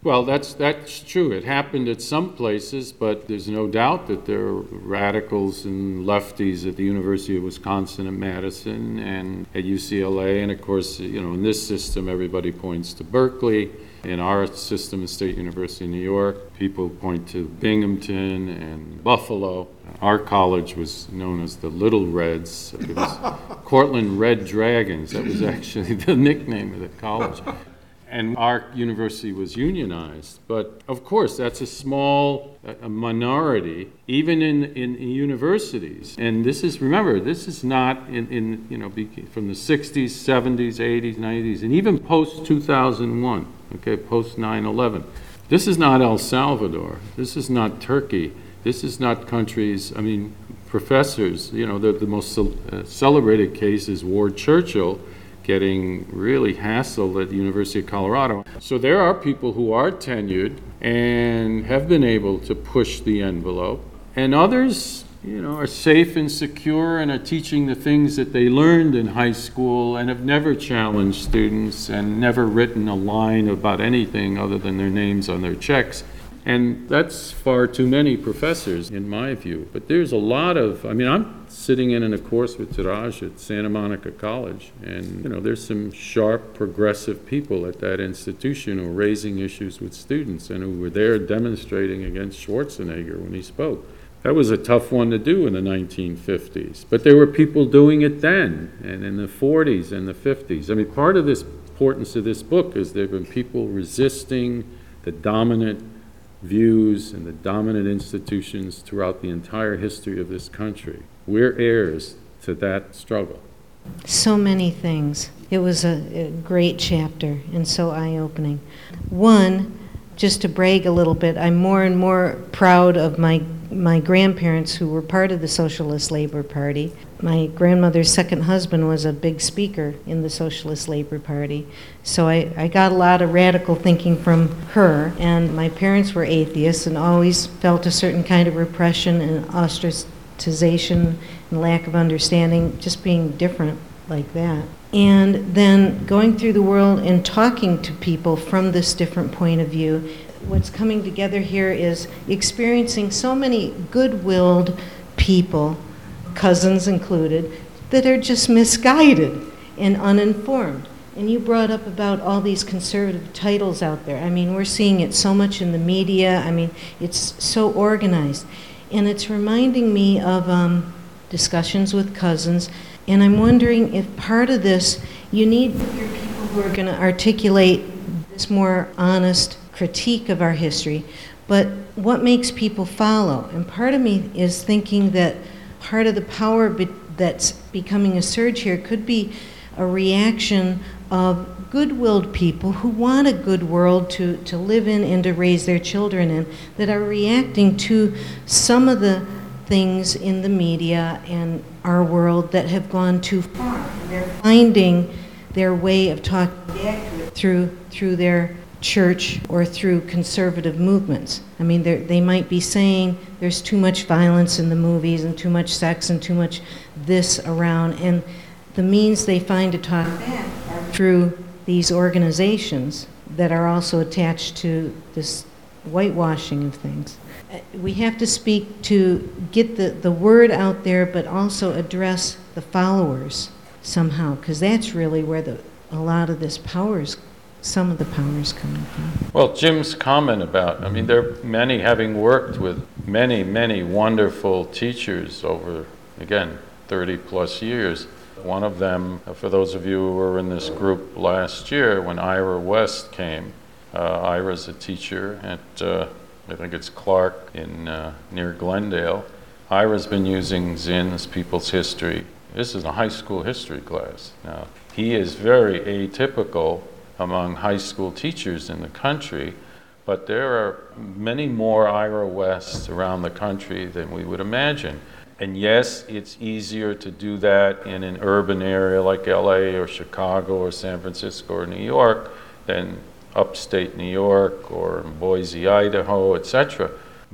Well, that's, that's true. It happened at some places, but there's no doubt that there are radicals and lefties at the University of Wisconsin and Madison and at U C L A. And of course, you know, in this system, everybody points to Berkeley. In our system at State University of New York, people point to Binghamton and Buffalo. Our college was known as the Little Reds. It was Cortland Red Dragons. That was actually the nickname of the college. And our university was unionized. But of course, that's a small a minority, even in, in universities. And this is, remember, this is not in, in you know, from the sixties, seventies, eighties, nineties, and even post two thousand one, okay, post nine eleven. This is not El Salvador. This is not Turkey. This is not countries, I mean, professors, you know, the, the most uh, celebrated case is Ward Churchill, getting really hassled at the University of Colorado. So there are people who are tenured and have been able to push the envelope, and others, you know, are safe and secure and are teaching the things that they learned in high school and have never challenged students and never written a line about anything other than their names on their checks. And that's far too many professors, in my view. But there's a lot of, I mean, I'm sitting in, in a course with Taraj at Santa Monica College, and, you know, there's some sharp, progressive people at that institution who are raising issues with students and who were there demonstrating against Schwarzenegger when he spoke. That was a tough one to do in the nineteen fifties. But there were people doing it then, and in the forties and the fifties. I mean, part of this importance of this book is there have been people resisting the dominant views and the dominant institutions throughout the entire history of this country. We're heirs to that struggle. So many things. It was a, a great chapter and so eye-opening. One, just to brag a little bit, I'm more and more proud of my my grandparents who were part of the Socialist Labor Party. My grandmother's second husband was a big speaker in the Socialist Labor Party. So I, I got a lot of radical thinking from her, and my parents were atheists and always felt a certain kind of repression and ostracization and lack of understanding, just being different like that. And then going through the world and talking to people from this different point of view, what's coming together here is experiencing so many good-willed people, cousins included, that are just misguided and uninformed. And you brought up about all these conservative titles out there. I mean, we're seeing it so much in the media. I mean, it's so organized. And it's reminding me of um, discussions with cousins. And I'm wondering if part of this, you need your people who are going to articulate this more honest critique of our history, but what makes people follow? And part of me is thinking that part of the power be- that's becoming a surge here could be a reaction of good-willed people who want a good world to, to live in and to raise their children in, that are reacting to some of the things in the media and our world that have gone too far. And they're finding their way of talking back to it through, through their church or through conservative movements. I mean, they might be saying there's too much violence in the movies and too much sex and too much this around, and the means they find to talk back are through these organizations that are also attached to this whitewashing of things. We have to speak to get the, the word out there, but also address the followers somehow, because that's really where the a lot of this power's some of the powers coming from. Well, Jim's comment about, I mean, there are many, having worked with many, many wonderful teachers over, again, thirty plus years. One of them, for those of you who were in this group last year, when Ira West came, uh, Ira's a teacher at, uh, I think it's Clark in uh, near Glendale. Ira's been using Zinn's People's History. This is a high school history class. Now, he is very atypical among high school teachers in the country, but there are many more Ira Wests around the country than we would imagine. And yes, it's easier to do that in an urban area like L A or Chicago or San Francisco or New York than upstate New York or Boise, Idaho, et cetera. But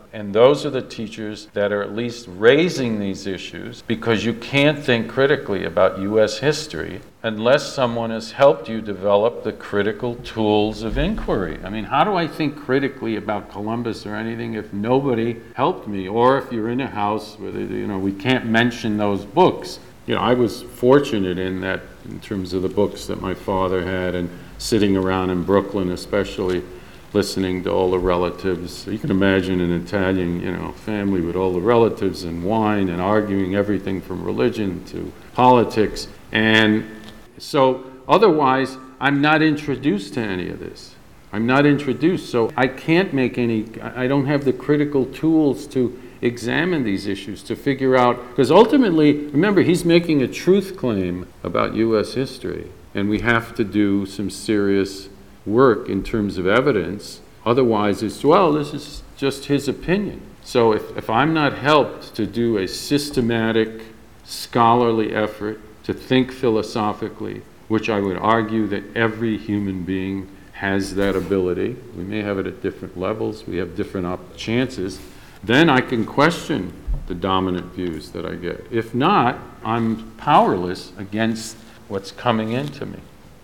And those are the teachers that are at least raising these issues, because you can't think critically about U S history unless someone has helped you develop the critical tools of inquiry. I mean, how do I think critically about Columbus or anything if nobody helped me? Or if you're in a house where, they, you know, we can't mention those books. You know, I was fortunate in that, in terms of the books that my father had, and sitting around in Brooklyn especially, listening to all the relatives. You can imagine an Italian, you know, family with all the relatives and wine and arguing everything from religion to politics. And so otherwise, I'm not introduced to any of this. I'm not introduced, so I can't make any, I don't have the critical tools to examine these issues, to figure out, because ultimately, remember, he's making a truth claim about U S history, and we have to do some serious work in terms of evidence. Otherwise, it's, well, this is just his opinion. So if, if I'm not helped to do a systematic, scholarly effort to think philosophically, which I would argue that every human being has that ability, we may have it at different levels, we have different op- chances, then I can question the dominant views that I get. If not, I'm powerless against what's coming into me.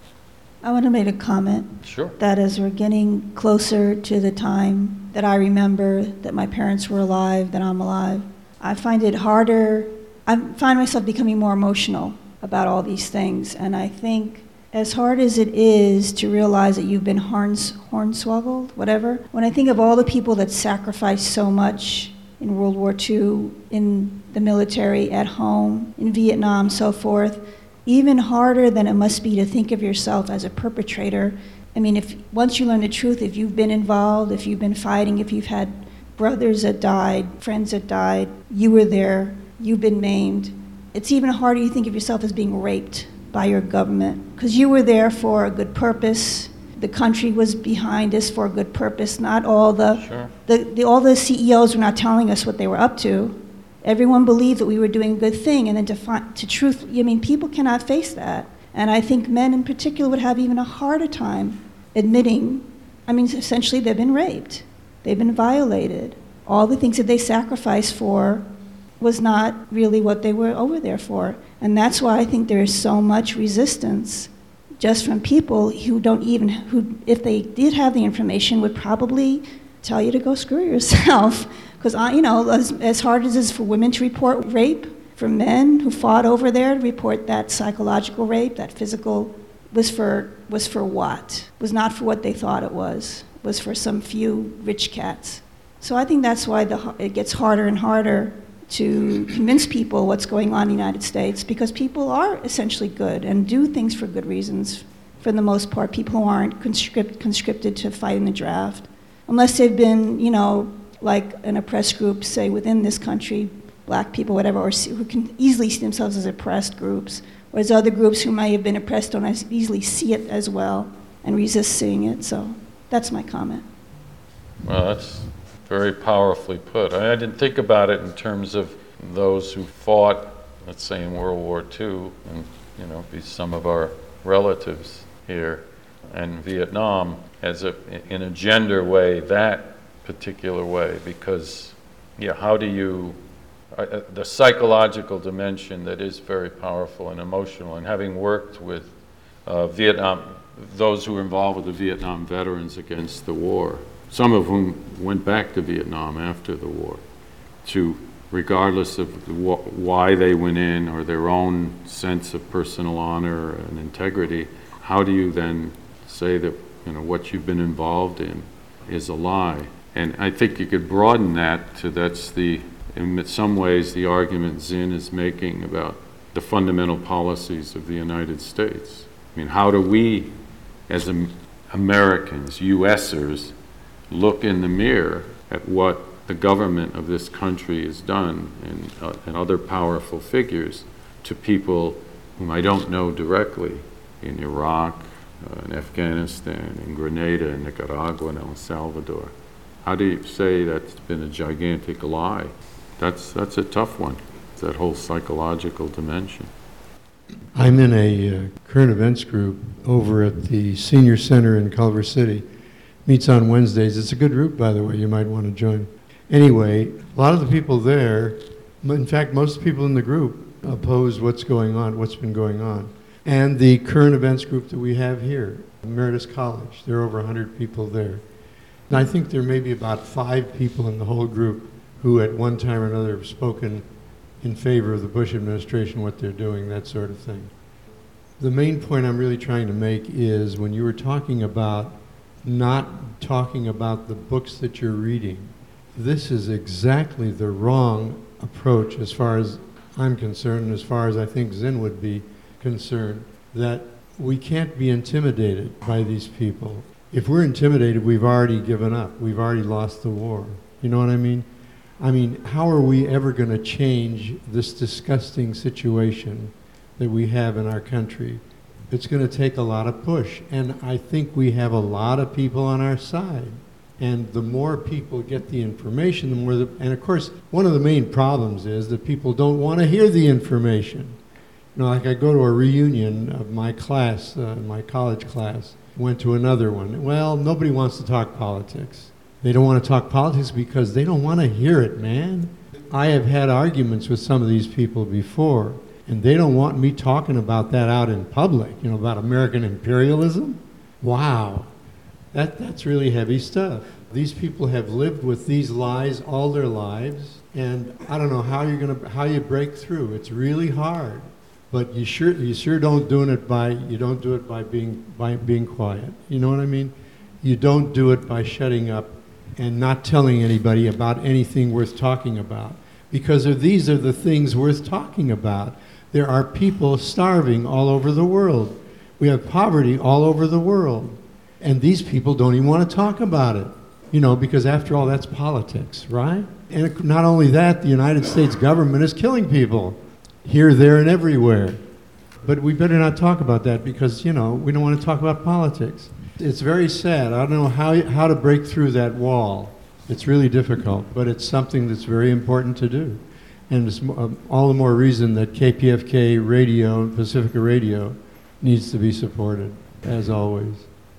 I want to make a comment. Sure. That as we're getting closer to the time that I remember that my parents were alive, that I'm alive, I find it harder. I find myself becoming more emotional about all these things. And I think as hard as it is to realize that you've been horns, hornswoggled, whatever, when I think of all the people that sacrificed so much in World War Two, in the military, at home, in Vietnam, so forth, even harder than it must be to think of yourself as a perpetrator. I mean, if once you learn the truth, if you've been involved, if you've been fighting, if you've had brothers that died, friends that died, you were there, you've been maimed, it's even harder to think of yourself as being raped by your government, because you were there for a good purpose. The country was behind us for a good purpose. Not all the, Sure. the, the all the C E Os were not telling us what they were up to. Everyone believed that we were doing a good thing, and then to find, to truth, I mean, people cannot face that. And I think men in particular would have even a harder time admitting, I mean, essentially they've been raped. They've been violated. All the things that they sacrificed for was not really what they were over there for. And that's why I think there is so much resistance just from people who don't even, who, if they did have the information, would probably tell you to go screw yourself. Because, you know, as, as hard as it is for women to report rape, for men who fought over there to report that psychological rape, that physical, was for, was for what? Was not for what they thought it was. Was for some few rich cats. So I think that's why the, it gets harder and harder to convince people what's going on in the United States, because people are essentially good and do things for good reasons, for the most part, people who aren't conscript, conscripted to fight in the draft. Unless they've been, you know, like an oppressed group, say within this country, black people, whatever, or see, who can easily see themselves as oppressed groups, whereas other groups who may have been oppressed don't as easily see it as well and resist seeing it. So that's my comment. Well, that's very powerfully put. I, I didn't think about it in terms of those who fought, let's say, in World War Two, and, you know, be some of our relatives here, and Vietnam, as a, in a gender way, that particular way, because, yeah, how do you, uh, the psychological dimension that is very powerful and emotional, and having worked with uh, Vietnam, those who were involved with the Vietnam veterans against the war, some of whom went back to Vietnam after the war, to, regardless of wh- why they went in or their own sense of personal honor and integrity, how do you then say that, you know, what you've been involved in is a lie? And I think you could broaden that to, that's the, in some ways, the argument Zinn is making about the fundamental policies of the United States. I mean, how do we, as Am- Americans, U S ers, look in the mirror at what the government of this country has done, and, uh, and other powerful figures, to people whom I don't know directly, in Iraq, uh, in Afghanistan, in Grenada, in Nicaragua, and El Salvador? How do you say that's been a gigantic lie? That's, that's a tough one, it's that whole psychological dimension. I'm in a uh, current events group over at the Senior Center in Culver City. Meets on Wednesdays. It's a good group, by the way. You might want to join. Anyway, a lot of the people there, in fact, most of the people in the group oppose what's going on, what's been going on. And the current events group that we have here, Emeritus College, there are over one hundred people there. And I think there may be about five people in the whole group who at one time or another have spoken in favor of the Bush administration, what they're doing, that sort of thing. The main point I'm really trying to make is when you were talking about not talking about the books that you're reading, this is exactly the wrong approach as far as I'm concerned, and as far as I think Zinn would be concerned, that we can't be intimidated by these people. If we're intimidated, we've already given up. We've already lost the war. You know what I mean? I mean, how are we ever going to change this disgusting situation that we have in our country? It's going to take a lot of push. And I think we have a lot of people on our side. And the more people get the information, the more the, and of course, one of the main problems is that people don't want to hear the information. You know, like I go to a reunion of my class, uh, my college class, went to another one. Well, nobody wants to talk politics. They don't want to talk politics because they don't want to hear it, man. I have had arguments with some of these people before, and they don't want me talking about that out in public, you know, about American imperialism. Wow, that, that's really heavy stuff. These people have lived with these lies all their lives, and I don't know how you're gonna, how you break through. It's really hard, but you sure, you sure don't doing it by, you don't do it by being, by being quiet. You know what I mean? You don't do it by shutting up and not telling anybody about anything worth talking about, because these are the things worth talking about. There are people starving all over the world. We have poverty all over the world. And these people don't even want to talk about it, you know, because after all, that's politics, right? And not only that, the United States government is killing people here, there, and everywhere. But we better not talk about that because, you know, we don't want to talk about politics. It's very sad. I don't know how, how to break through that wall. It's really difficult, but it's something that's very important to do. And it's um, all the more reason that K P F K Radio and Pacifica Radio needs to be supported, as always.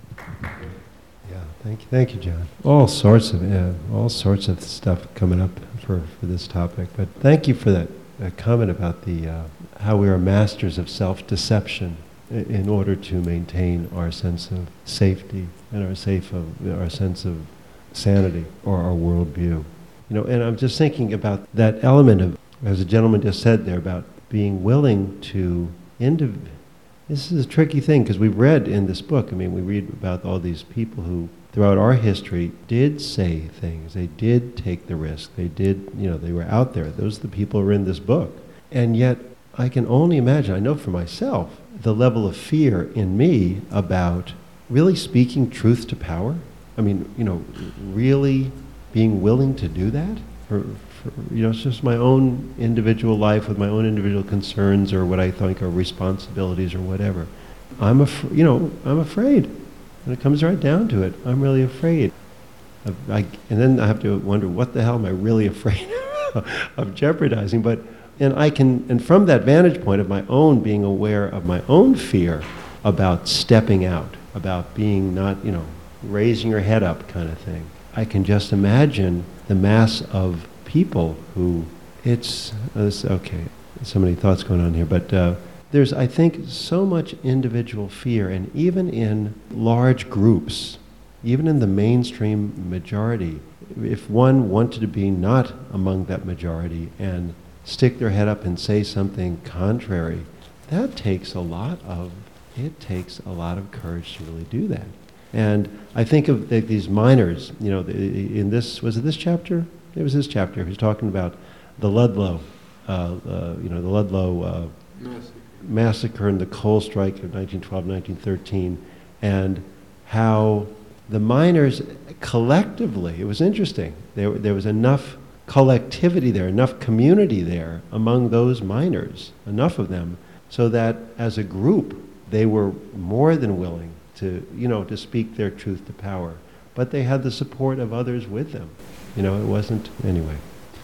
Yeah, thank you, thank you, John. All sorts of uh, all sorts of stuff coming up for, for this topic. But thank you for that uh, comment about the uh, how we are masters of self-deception in, in order to maintain our sense of safety and our safe of our sense of sanity or our worldview. You know, and I'm just thinking about that element of, as the gentleman just said there, about being willing to indiv- This is a tricky thing because we've read in this book, I mean, we read about all these people who, throughout our history, did say things. They did take the risk. They did, you know, they were out there. Those are the people who are in this book. And yet, I can only imagine, I know for myself, the level of fear in me about really speaking truth to power. I mean, you know, really being willing to do that. For, for, you know, it's just my own individual life with my own individual concerns or what I think are responsibilities or whatever. I'm af- you know, I'm afraid. When it comes right down to it, I'm really afraid. Of, I, and then I have to wonder, what the hell am I really afraid of jeopardizing? But and I can, and from that vantage point of my own being aware of my own fear about stepping out, about being not, you know, raising your head up kind of thing. I can just imagine the mass of people who it's, uh, it's okay, so many thoughts going on here, but uh, there's, I think, so much individual fear, and even in large groups, even in the mainstream majority, if one wanted to be not among that majority and stick their head up and say something contrary, that takes a lot of, it takes a lot of courage to really do that. And I think of the, these miners, you know, in this, was it this chapter? It was this chapter. He was talking about the Ludlow, uh, uh, you know, the Ludlow uh, massacre. massacre and the coal strike of nineteen twelve, nineteen thirteen, and how the miners collectively, it was interesting, there, there was enough collectivity there, enough community there among those miners, enough of them, so that as a group, they were more than willing to, you know, to speak their truth to power. But they had the support of others with them. You know, it wasn't, anyway.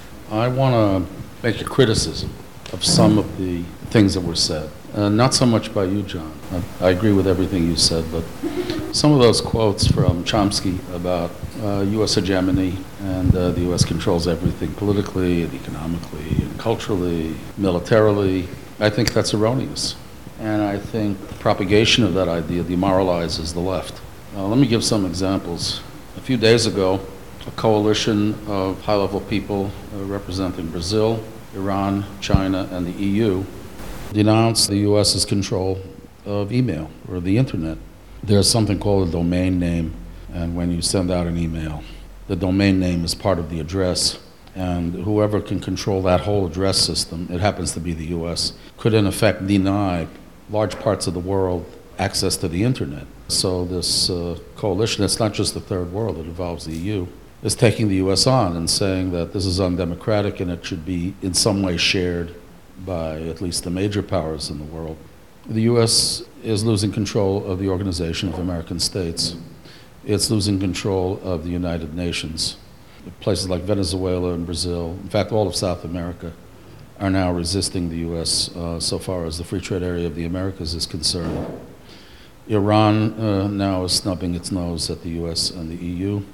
I want to make a criticism of some of the things that were said. Uh, not so much by you, John. I, I agree with everything you said, but some of those quotes from Chomsky about uh, U S hegemony, and uh, the U S controls everything politically and economically and culturally, militarily. I think that's erroneous. And I think the propagation of that idea demoralizes the left. Uh, let me give some examples. A few days ago, a coalition of high-level people uh, representing Brazil, Iran, China, and the E U denounced the U S's control of email or the internet. There's something called a domain name, and when you send out an email, the domain name is part of the address, and whoever can control that whole address system, it happens to be the U S, could in effect deny large parts of the world access to the internet. So this uh, coalition, it's not just the third world, it involves the E U, is taking the U S on and saying that this is undemocratic and it should be in some way shared by at least the major powers in the world. The U S is losing control of the Organization of American States. It's losing control of the United Nations. Places like Venezuela and Brazil, in fact all of South America, are now resisting the U S uh, so far as the free trade area of the Americas is concerned. Iran uh, now is snubbing its nose at the U S and the E U.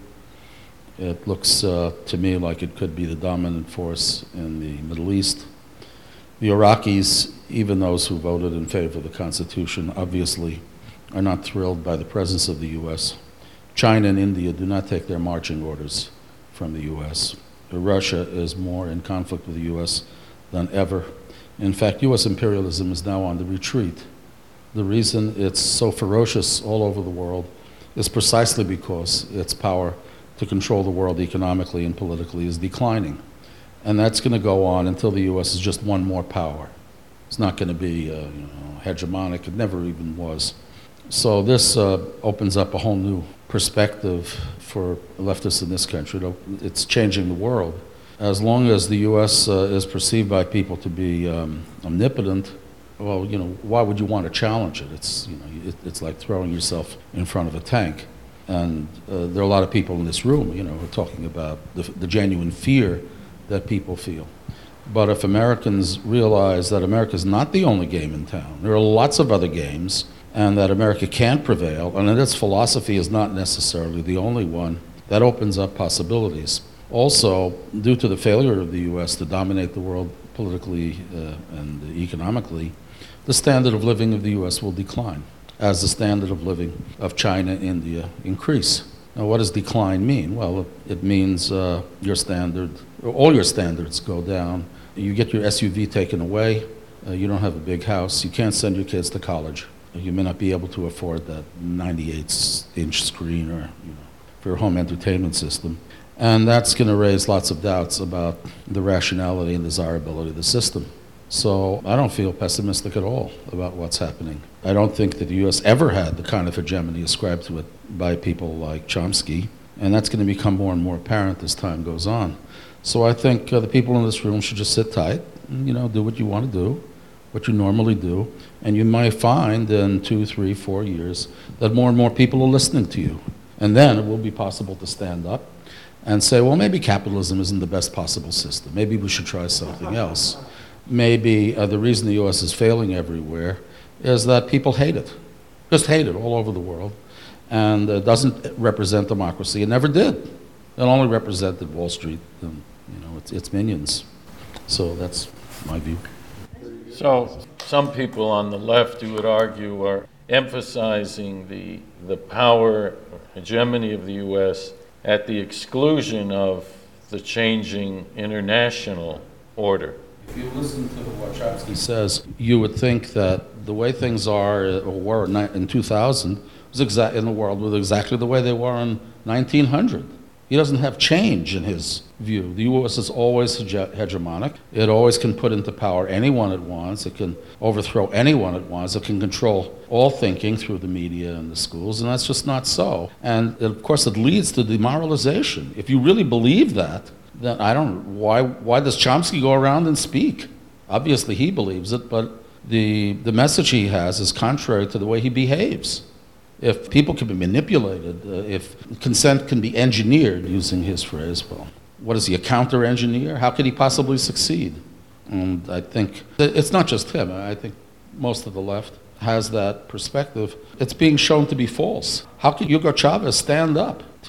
It looks uh, to me like it could be the dominant force in the Middle East. The Iraqis, even those who voted in favor of the Constitution, obviously are not thrilled by the presence of the U S. China and India do not take their marching orders from the U S. Russia is more in conflict with the U S than ever. In fact, U S imperialism is now on the retreat. The reason it's so ferocious all over the world is precisely because its power to control the world economically and politically is declining. And that's going to go on until the U S is just one more power. It's not going to be uh, you know, hegemonic. It never even was. So this uh, opens up a whole new perspective for leftists in this country. It's changing the world. As long as the U S uh, is perceived by people to be um, omnipotent, well, you know, why would you want to challenge it? It's, you know, it, it's like throwing yourself in front of a tank. And uh, there are a lot of people in this room, you know, who are talking about the, the genuine fear that people feel. But if Americans realize that America is not the only game in town, there are lots of other games, and that America can prevail, and that its philosophy is not necessarily the only one, that opens up possibilities. Also, due to the failure of the U S to dominate the world politically uh, and economically, the standard of living of the U S will decline as the standard of living of China and India increase. Now, what does decline mean? Well, it means uh, your standard, all your standards go down. You get your S U V taken away, uh, you don't have a big house, you can't send your kids to college. You may not be able to afford that ninety-eight inch screen or, you know, for your home entertainment system. And that's going to raise lots of doubts about the rationality and desirability of the system. So I don't feel pessimistic at all about what's happening. I don't think that the U S ever had the kind of hegemony ascribed to it by people like Chomsky, and that's going to become more and more apparent as time goes on. So I think uh, the people in this room should just sit tight and, you know, do what you want to do, what you normally do, and you might find in two, three, four years that more and more people are listening to you. And then it will be possible to stand up and say, well, maybe capitalism isn't the best possible system. Maybe we should try something else. Maybe uh, the reason the U S is failing everywhere is that people hate it, just hate it all over the world, and it uh, doesn't represent democracy. It never did. It only represented Wall Street and, you know, its, its minions. So that's my view. So some people on the left, you would argue, are emphasizing the, the power, hegemony of the U S at the exclusion of the changing international order. If you listen to what Chomsky says, you would think that the way things are or were in two thousand was exa- in the world was exactly the way they were in nineteen hundred. He doesn't have change in his view. The U S is always hege- hegemonic. It always can put into power anyone it wants. It can overthrow anyone it wants. It can control all thinking through the media and the schools, and that's just not so. And of course, it leads to demoralization. If you really believe that, then I don't, why, why does Chomsky go around and speak? Obviously he believes it, but the, the message he has is contrary to the way he behaves. If people can be manipulated, uh, if consent can be engineered, using his phrase, well, what is he, a counter-engineer? How could he possibly succeed? And I think, it's not just him, I think most of the left has that perspective. It's being shown to be false. How could Hugo Chavez stand up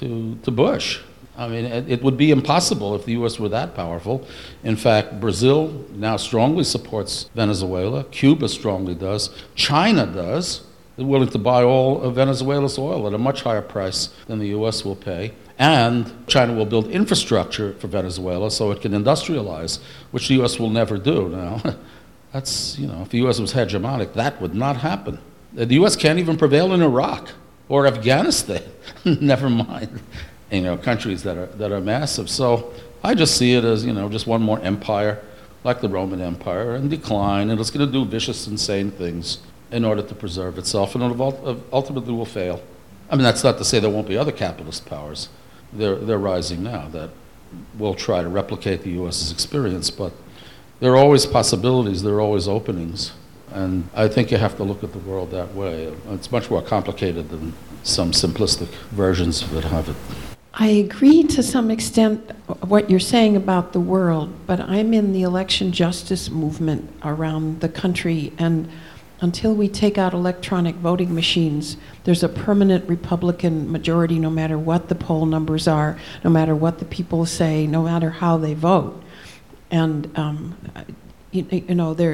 to, to Bush. I mean, it, it would be impossible if the U S were that powerful. In fact, Brazil now strongly supports Venezuela. Cuba strongly does. China does. They're willing to buy all of Venezuela's oil at a much higher price than the U S will pay. And China will build infrastructure for Venezuela so it can industrialize, which the U S will never do. Now, that's, you know, if the U S was hegemonic, that would not happen. The U S can't even prevail in Iraq or Afghanistan, never mind, you know, countries that are, that are massive. So I just see it as, you know, just one more empire, like the Roman Empire, in decline, and it's going to do vicious, insane things in order to preserve itself, and it ultimately will fail. I mean, that's not to say there won't be other capitalist powers. They're, they're rising now that will try to replicate the U S's experience, but there are always possibilities, there are always openings, and I think you have to look at the world that way. It's much more complicated than some simplistic versions that have it. I agree to some extent what you're saying about the world, but I'm in the election justice movement around the country, and until we take out electronic voting machines, there's a permanent Republican majority no matter what the poll numbers are, no matter what the people say, no matter how they vote. And, um, you, you know, they're,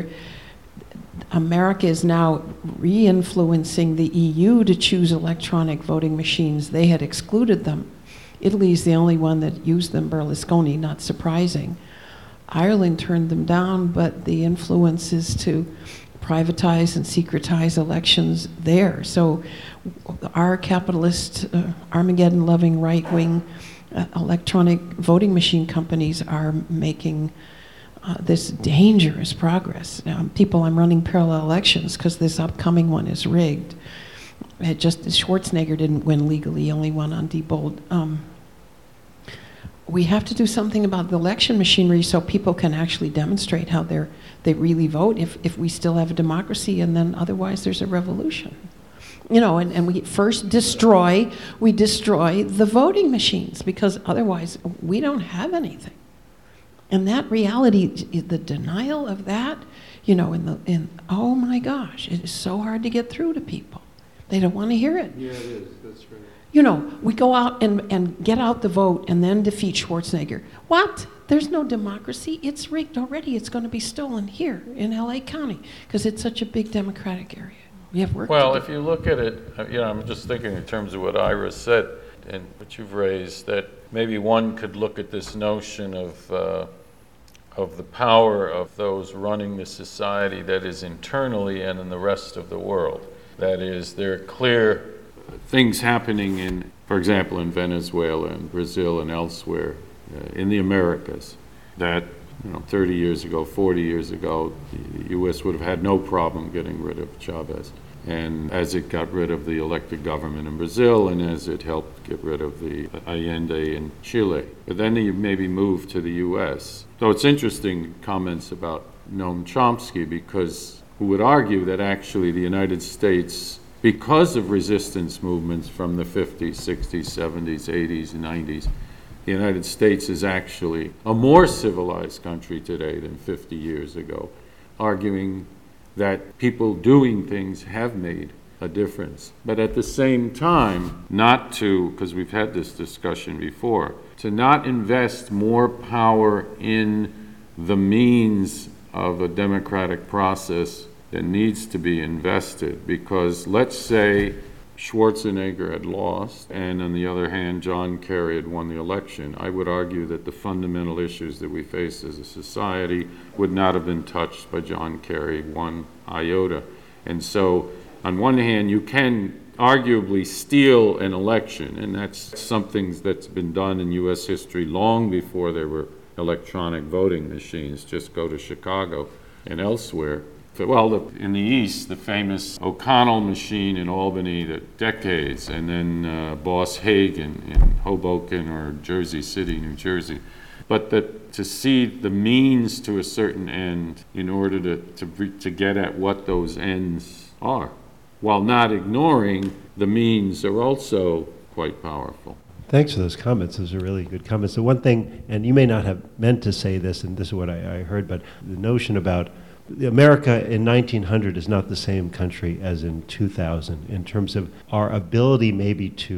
America is now re-influencing the E U to choose electronic voting machines. They had excluded them. Italy's the only one that used them, Berlusconi, not surprising. Ireland turned them down, but the influence is to privatize and secretize elections there. So our capitalist, uh, Armageddon-loving right-wing uh, electronic voting machine companies are making uh, this dangerous progress. Now, people, I'm running parallel elections because this upcoming one is rigged. It just, Schwarzenegger didn't win legally, he only won on Diebold. Um, we have to do something about the election machinery so people can actually demonstrate how they're, they really vote if, if we still have a democracy, and then otherwise there's a revolution. You know, and, and we first destroy, we destroy the voting machines because otherwise we don't have anything. And that reality, the denial of that, you know, in the, in, oh my gosh, it is so hard to get through to people. They don't want to hear it. Yeah, it is. That's right. You know, we go out and, and get out the vote and then defeat Schwarzenegger. What? There's no democracy. It's rigged already. It's going to be stolen here in L A County because it's such a big Democratic area. We have work Well, to do. if you look at it, uh, you know, I'm just thinking in terms of what Ira said and what you've raised, that maybe one could look at this notion of uh, of the power of those running the society that is internally and in the rest of the world. That is, there are clear things happening in, for example, in Venezuela and Brazil and elsewhere uh, in the Americas that, you know, thirty years ago, forty years ago, the U S would have had no problem getting rid of Chavez. And as it got rid of the elected government in Brazil and as it helped get rid of the Allende in Chile. But then you maybe move to the U S. So it's interesting comments about Noam Chomsky, because who would argue that actually the United States, because of resistance movements from the fifties, sixties, seventies, eighties, nineties, the United States is actually a more civilized country today than fifty years ago, arguing that people doing things have made a difference. But at the same time, not to, because we've had this discussion before, to not invest more power in the means of a democratic process that needs to be invested. Because let's say Schwarzenegger had lost, and on the other hand, John Kerry had won the election. I would argue that the fundamental issues that we face as a society would not have been touched by John Kerry one iota. And so, on one hand, you can arguably steal an election, and that's something that's been done in U S history long before there were electronic voting machines. Just go to Chicago and elsewhere. Well, the, in the East, the famous O'Connell machine in Albany, that decades, and then uh, Boss Hagen in Hoboken or Jersey City, New Jersey. But that to see the means to a certain end in order to, to, to get at what those ends are, while not ignoring the means are also quite powerful. Thanks for those comments. Those are really good comments. The one thing, and you may not have meant to say this, and this is what I, I heard, but the notion about America in nineteen hundred is not the same country as in two thousand in terms of our ability maybe to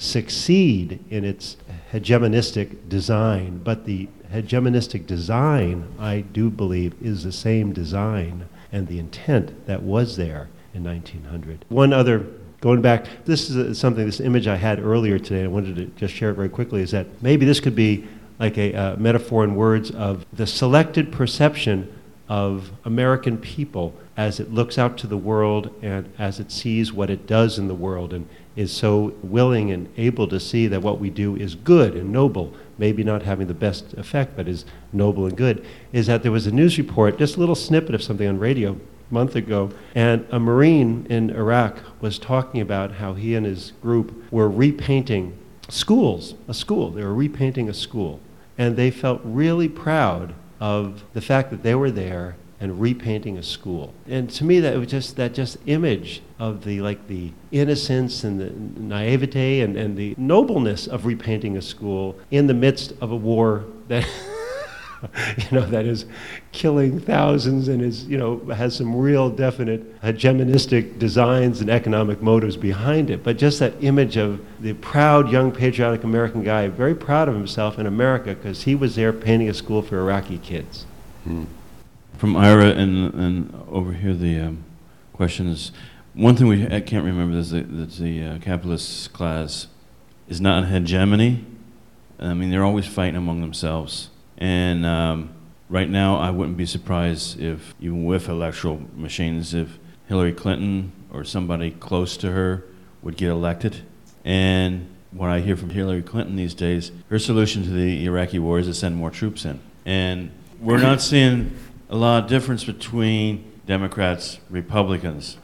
succeed in its hegemonistic design, but the hegemonistic design, I do believe, is the same design and the intent that was there in nineteen hundred. One other, going back, this is a, something, this image I had earlier today, I wanted to just share it very quickly, is that maybe this could be like a uh, metaphor in words of the selected perception of American people as it looks out to the world and as it sees what it does in the world and is so willing and able to see that what we do is good and noble, maybe not having the best effect, but is noble and good, is that there was a news report, just a little snippet of something on radio a month ago, and a Marine in Iraq was talking about how he and his group were repainting schools, a school. They were repainting a school. And they felt really proud of the fact that they were there and repainting a school. And to me, that was just that just image of the like the innocence and the naivete and, and the nobleness of repainting a school in the midst of a war that you know that is killing thousands and is you know has some real definite hegemonistic designs and economic motives behind it. But just that image of the proud young patriotic American guy, very proud of himself in America because he was there painting a school for Iraqi kids. Hmm. From Ira and, and over here, the um, question is, one thing we I can't remember is that the, the uh, capitalist class is not a hegemony. I mean, they're always fighting among themselves. And um, right now, I wouldn't be surprised if, even with electoral machines, if Hillary Clinton or somebody close to her would get elected. And what I hear from Hillary Clinton these days, her solution to the Iraqi war is to send more troops in. And we're not seeing a lot of difference between Democrats, Republicans.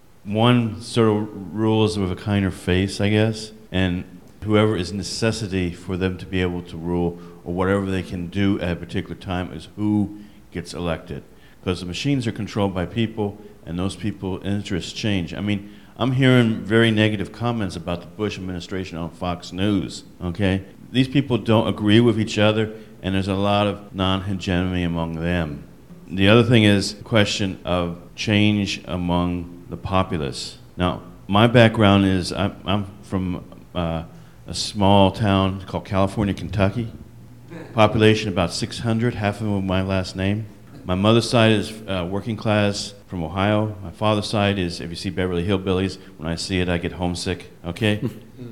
One sort of rules with a kinder face, I guess, and whoever is necessity for them to be able to rule or whatever they can do at a particular time is who gets elected. Because the machines are controlled by people, and those people's interests change. I mean, I'm hearing very negative comments about the Bush administration on Fox News, okay? These people don't agree with each other, and there's a lot of non-hegemony among them. The other thing is the question of change among the populace. Now, my background is I'm, I'm from uh, a small town called California, Kentucky. Population about six hundred, half of them with my last name. My mother's side is uh, working class from Ohio. My father's side is, if you see Beverly Hillbillies, when I see it, I get homesick, okay?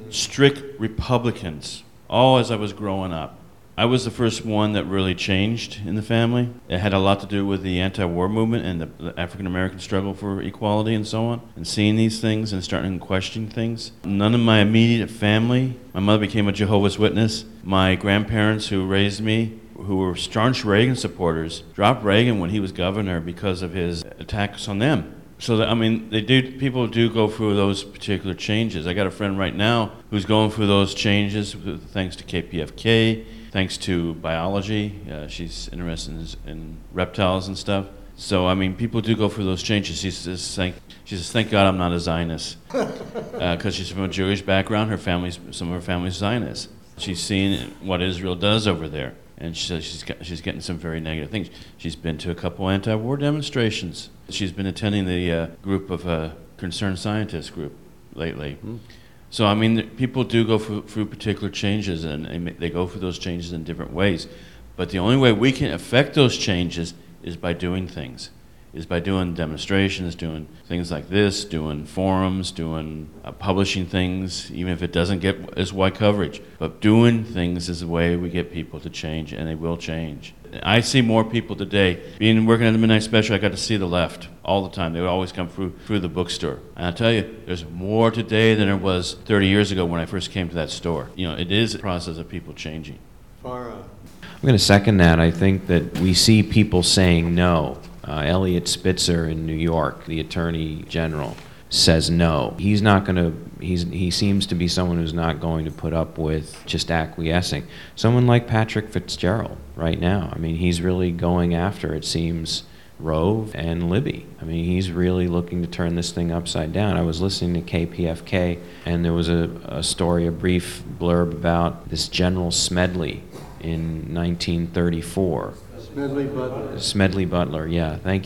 Strict Republicans, all as I was growing up. I was the first one that really changed in the family. It had a lot to do with the anti-war movement and the, the African-American struggle for equality and so on, and seeing these things and starting to question things. None of my immediate family, my mother became a Jehovah's Witness. My grandparents who raised me, who were staunch Reagan supporters, dropped Reagan when he was governor because of his attacks on them. So, that, I mean, they do. People do go through those particular changes. I got a friend right now who's going through those changes thanks to K P F K, thanks to biology. Uh, she's interested in, in reptiles and stuff. So, I mean, people do go through those changes. She says, thank, she says, thank God I'm not a Zionist. Because uh, she's from a Jewish background. Her family's, some of her family's Zionists. She's seen what Israel does over there. And she says she's, got, she's getting some very negative things. She's been to a couple anti-war demonstrations. She's been attending the uh, group of uh, concerned scientists group lately. Mm-hmm. So, I mean, people do go through, through particular changes, and they, they go through those changes in different ways. But the only way we can affect those changes is by doing things, is by doing demonstrations, doing things like this, doing forums, doing uh, publishing things, even if it doesn't get as wide coverage. But doing things is the way we get people to change, and they will change. I see more people today. Being working at the Midnight Special, I got to see the left all the time. They would always come through through the bookstore. And I tell you, there's more today than there was thirty years ago when I first came to that store. You know, it is a process of people changing. I'm going to second that. I think that we see people saying no. Uh, Elliot Spitzer in New York, the Attorney General, says no. He's not going to, he's, he seems to be someone who's not going to put up with just acquiescing. Someone like Patrick Fitzgerald right now, I mean, he's really going after, it seems, Rove and Libby. I mean, he's really looking to turn this thing upside down. I was listening to K P F K, and there was a, a story, a brief blurb about this General Smedley in nineteen thirty-four. Smedley Butler. Smedley Butler, yeah, thank you.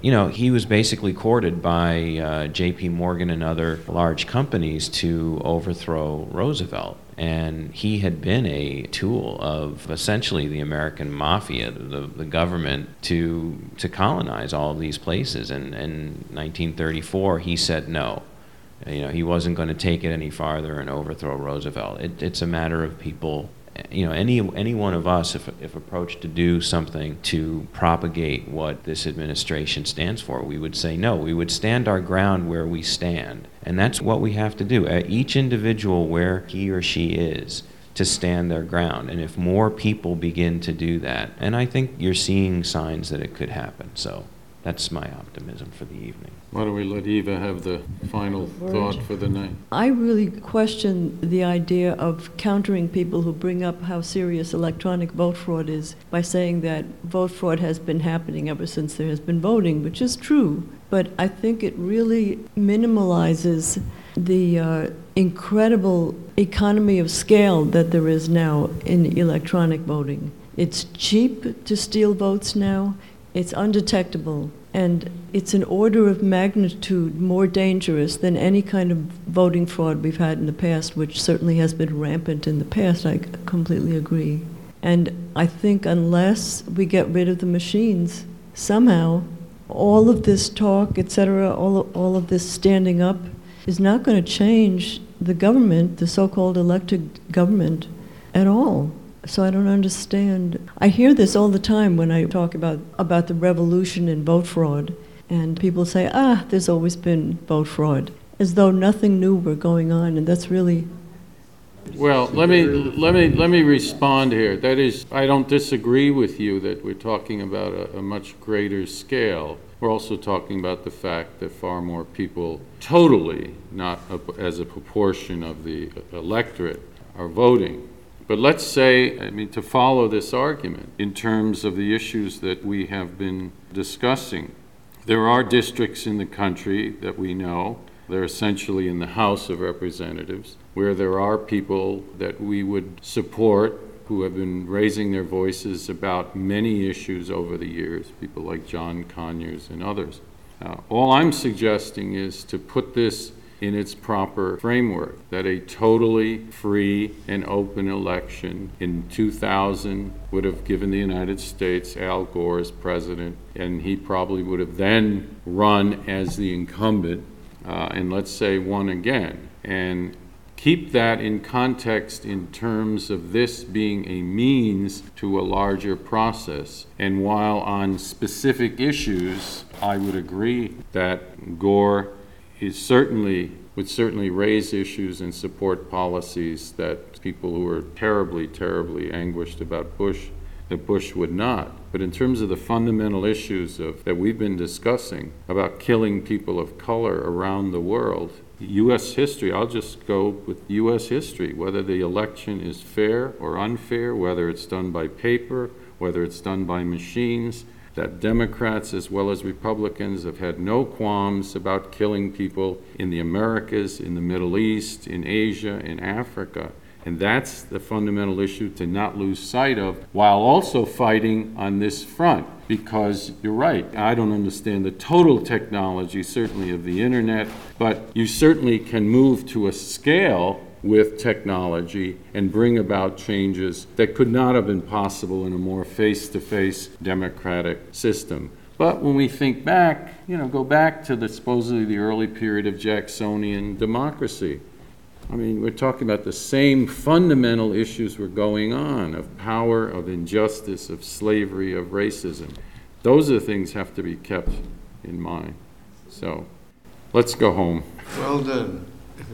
you know, he was basically courted by uh, J P Morgan and other large companies to overthrow Roosevelt. And he had been a tool of essentially the American mafia, the, the government, to to colonize all of these places. And in nineteen thirty-four, he said no. You know, he wasn't going to take it any farther and overthrow Roosevelt. It, it's a matter of people, you know, any any one of us, if if approached to do something to propagate what this administration stands for, we would say no. We would stand our ground where we stand. And that's what we have to do. At each individual where he or she is, to stand their ground. And if more people begin to do that, and I think you're seeing signs that it could happen. So that's my optimism for the evening. Why don't we let Eva have the final thought for the night? I really question the idea of countering people who bring up how serious electronic vote fraud is by saying that vote fraud has been happening ever since there has been voting, which is true. But I think it really minimalizes the uh, incredible economy of scale that there is now in electronic voting. It's cheap to steal votes now. It's undetectable. And it's an order of magnitude more dangerous than any kind of voting fraud we've had in the past, which certainly has been rampant in the past. I completely agree. And I think unless we get rid of the machines, somehow, all of this talk, et cetera, all, all of this standing up is not going to change the government, the so-called elected government, at all. So I don't understand. I hear this all the time when I talk about, about the revolution in vote fraud. And people say, ah, there's always been vote fraud, as though nothing new were going on. And that's really... Well, let me, let me, let me respond here. That is, I don't disagree with you that we're talking about a, a much greater scale. We're also talking about the fact that far more people, totally, not a, as a proportion of the electorate, are voting. But let's say, I mean, to follow this argument in terms of the issues that we have been discussing, there are districts in the country that we know, they're essentially in the House of Representatives, where there are people that we would support who have been raising their voices about many issues over the years, people like John Conyers and others. Uh, all I'm suggesting is to put this in its proper framework, that a totally free and open election in two thousand would have given the United States Al Gore as president, and he probably would have then run as the incumbent, uh, and let's say won again. And keep that in context in terms of this being a means to a larger process. And while on specific issues, I would agree that Gore is certainly, would certainly raise issues and support policies that people who are terribly, terribly anguished about Bush, that Bush would not. But in terms of the fundamental issues of, that we've been discussing about killing people of color around the world, U S history, I'll just go with U S history, whether the election is fair or unfair, whether it's done by paper, whether it's done by machines, that Democrats as well as Republicans have had no qualms about killing people in the Americas, in the Middle East, in Asia, in Africa. And that's the fundamental issue to not lose sight of, while also fighting on this front. Because you're right, I don't understand the total technology, certainly of the internet, but you certainly can move to a scale with technology and bring about changes that could not have been possible in a more face-to-face democratic system. But when we think back, you know, go back to the supposedly the early period of Jacksonian democracy. I mean, we're talking about the same fundamental issues were going on, of power, of injustice, of slavery, of racism. Those are things have to be kept in mind. So, let's go home. Well done.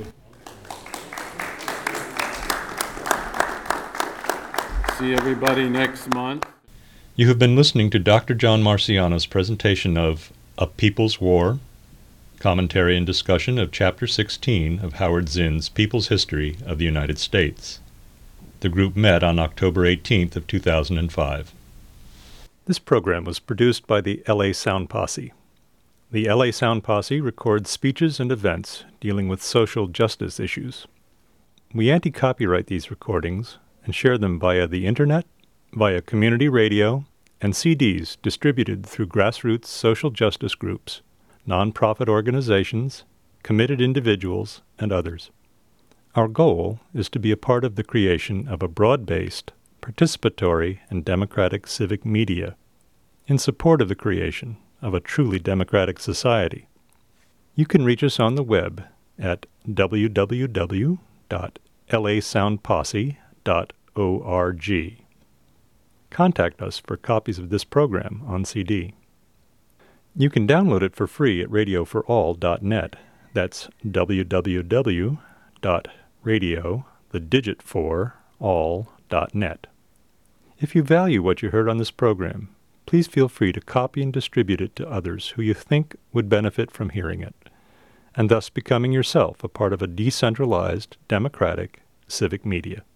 See everybody next month. You have been listening to Doctor John Marciano's presentation of A People's War, commentary and discussion of Chapter sixteen of Howard Zinn's People's History of the United States. The group met on October eighteenth of two thousand five. This program was produced by the L A Sound Posse. The L A Sound Posse records speeches and events dealing with social justice issues. We anti-copyright these recordings and share them via the Internet, via community radio, and C Ds distributed through grassroots social justice groups, nonprofit organizations, committed individuals, and others. Our goal is to be a part of the creation of a broad-based, participatory, and democratic civic media in support of the creation of a truly democratic society. You can reach us on the web at w w w dot l a sound posse dot org. Contact us for copies of this program on C D. You can download it for free at radio for all dot net. That's w w w dot radio, the digit four, all dot net. If you value what you heard on this program, please feel free to copy and distribute it to others who you think would benefit from hearing it, and thus becoming yourself a part of a decentralized, democratic civic media.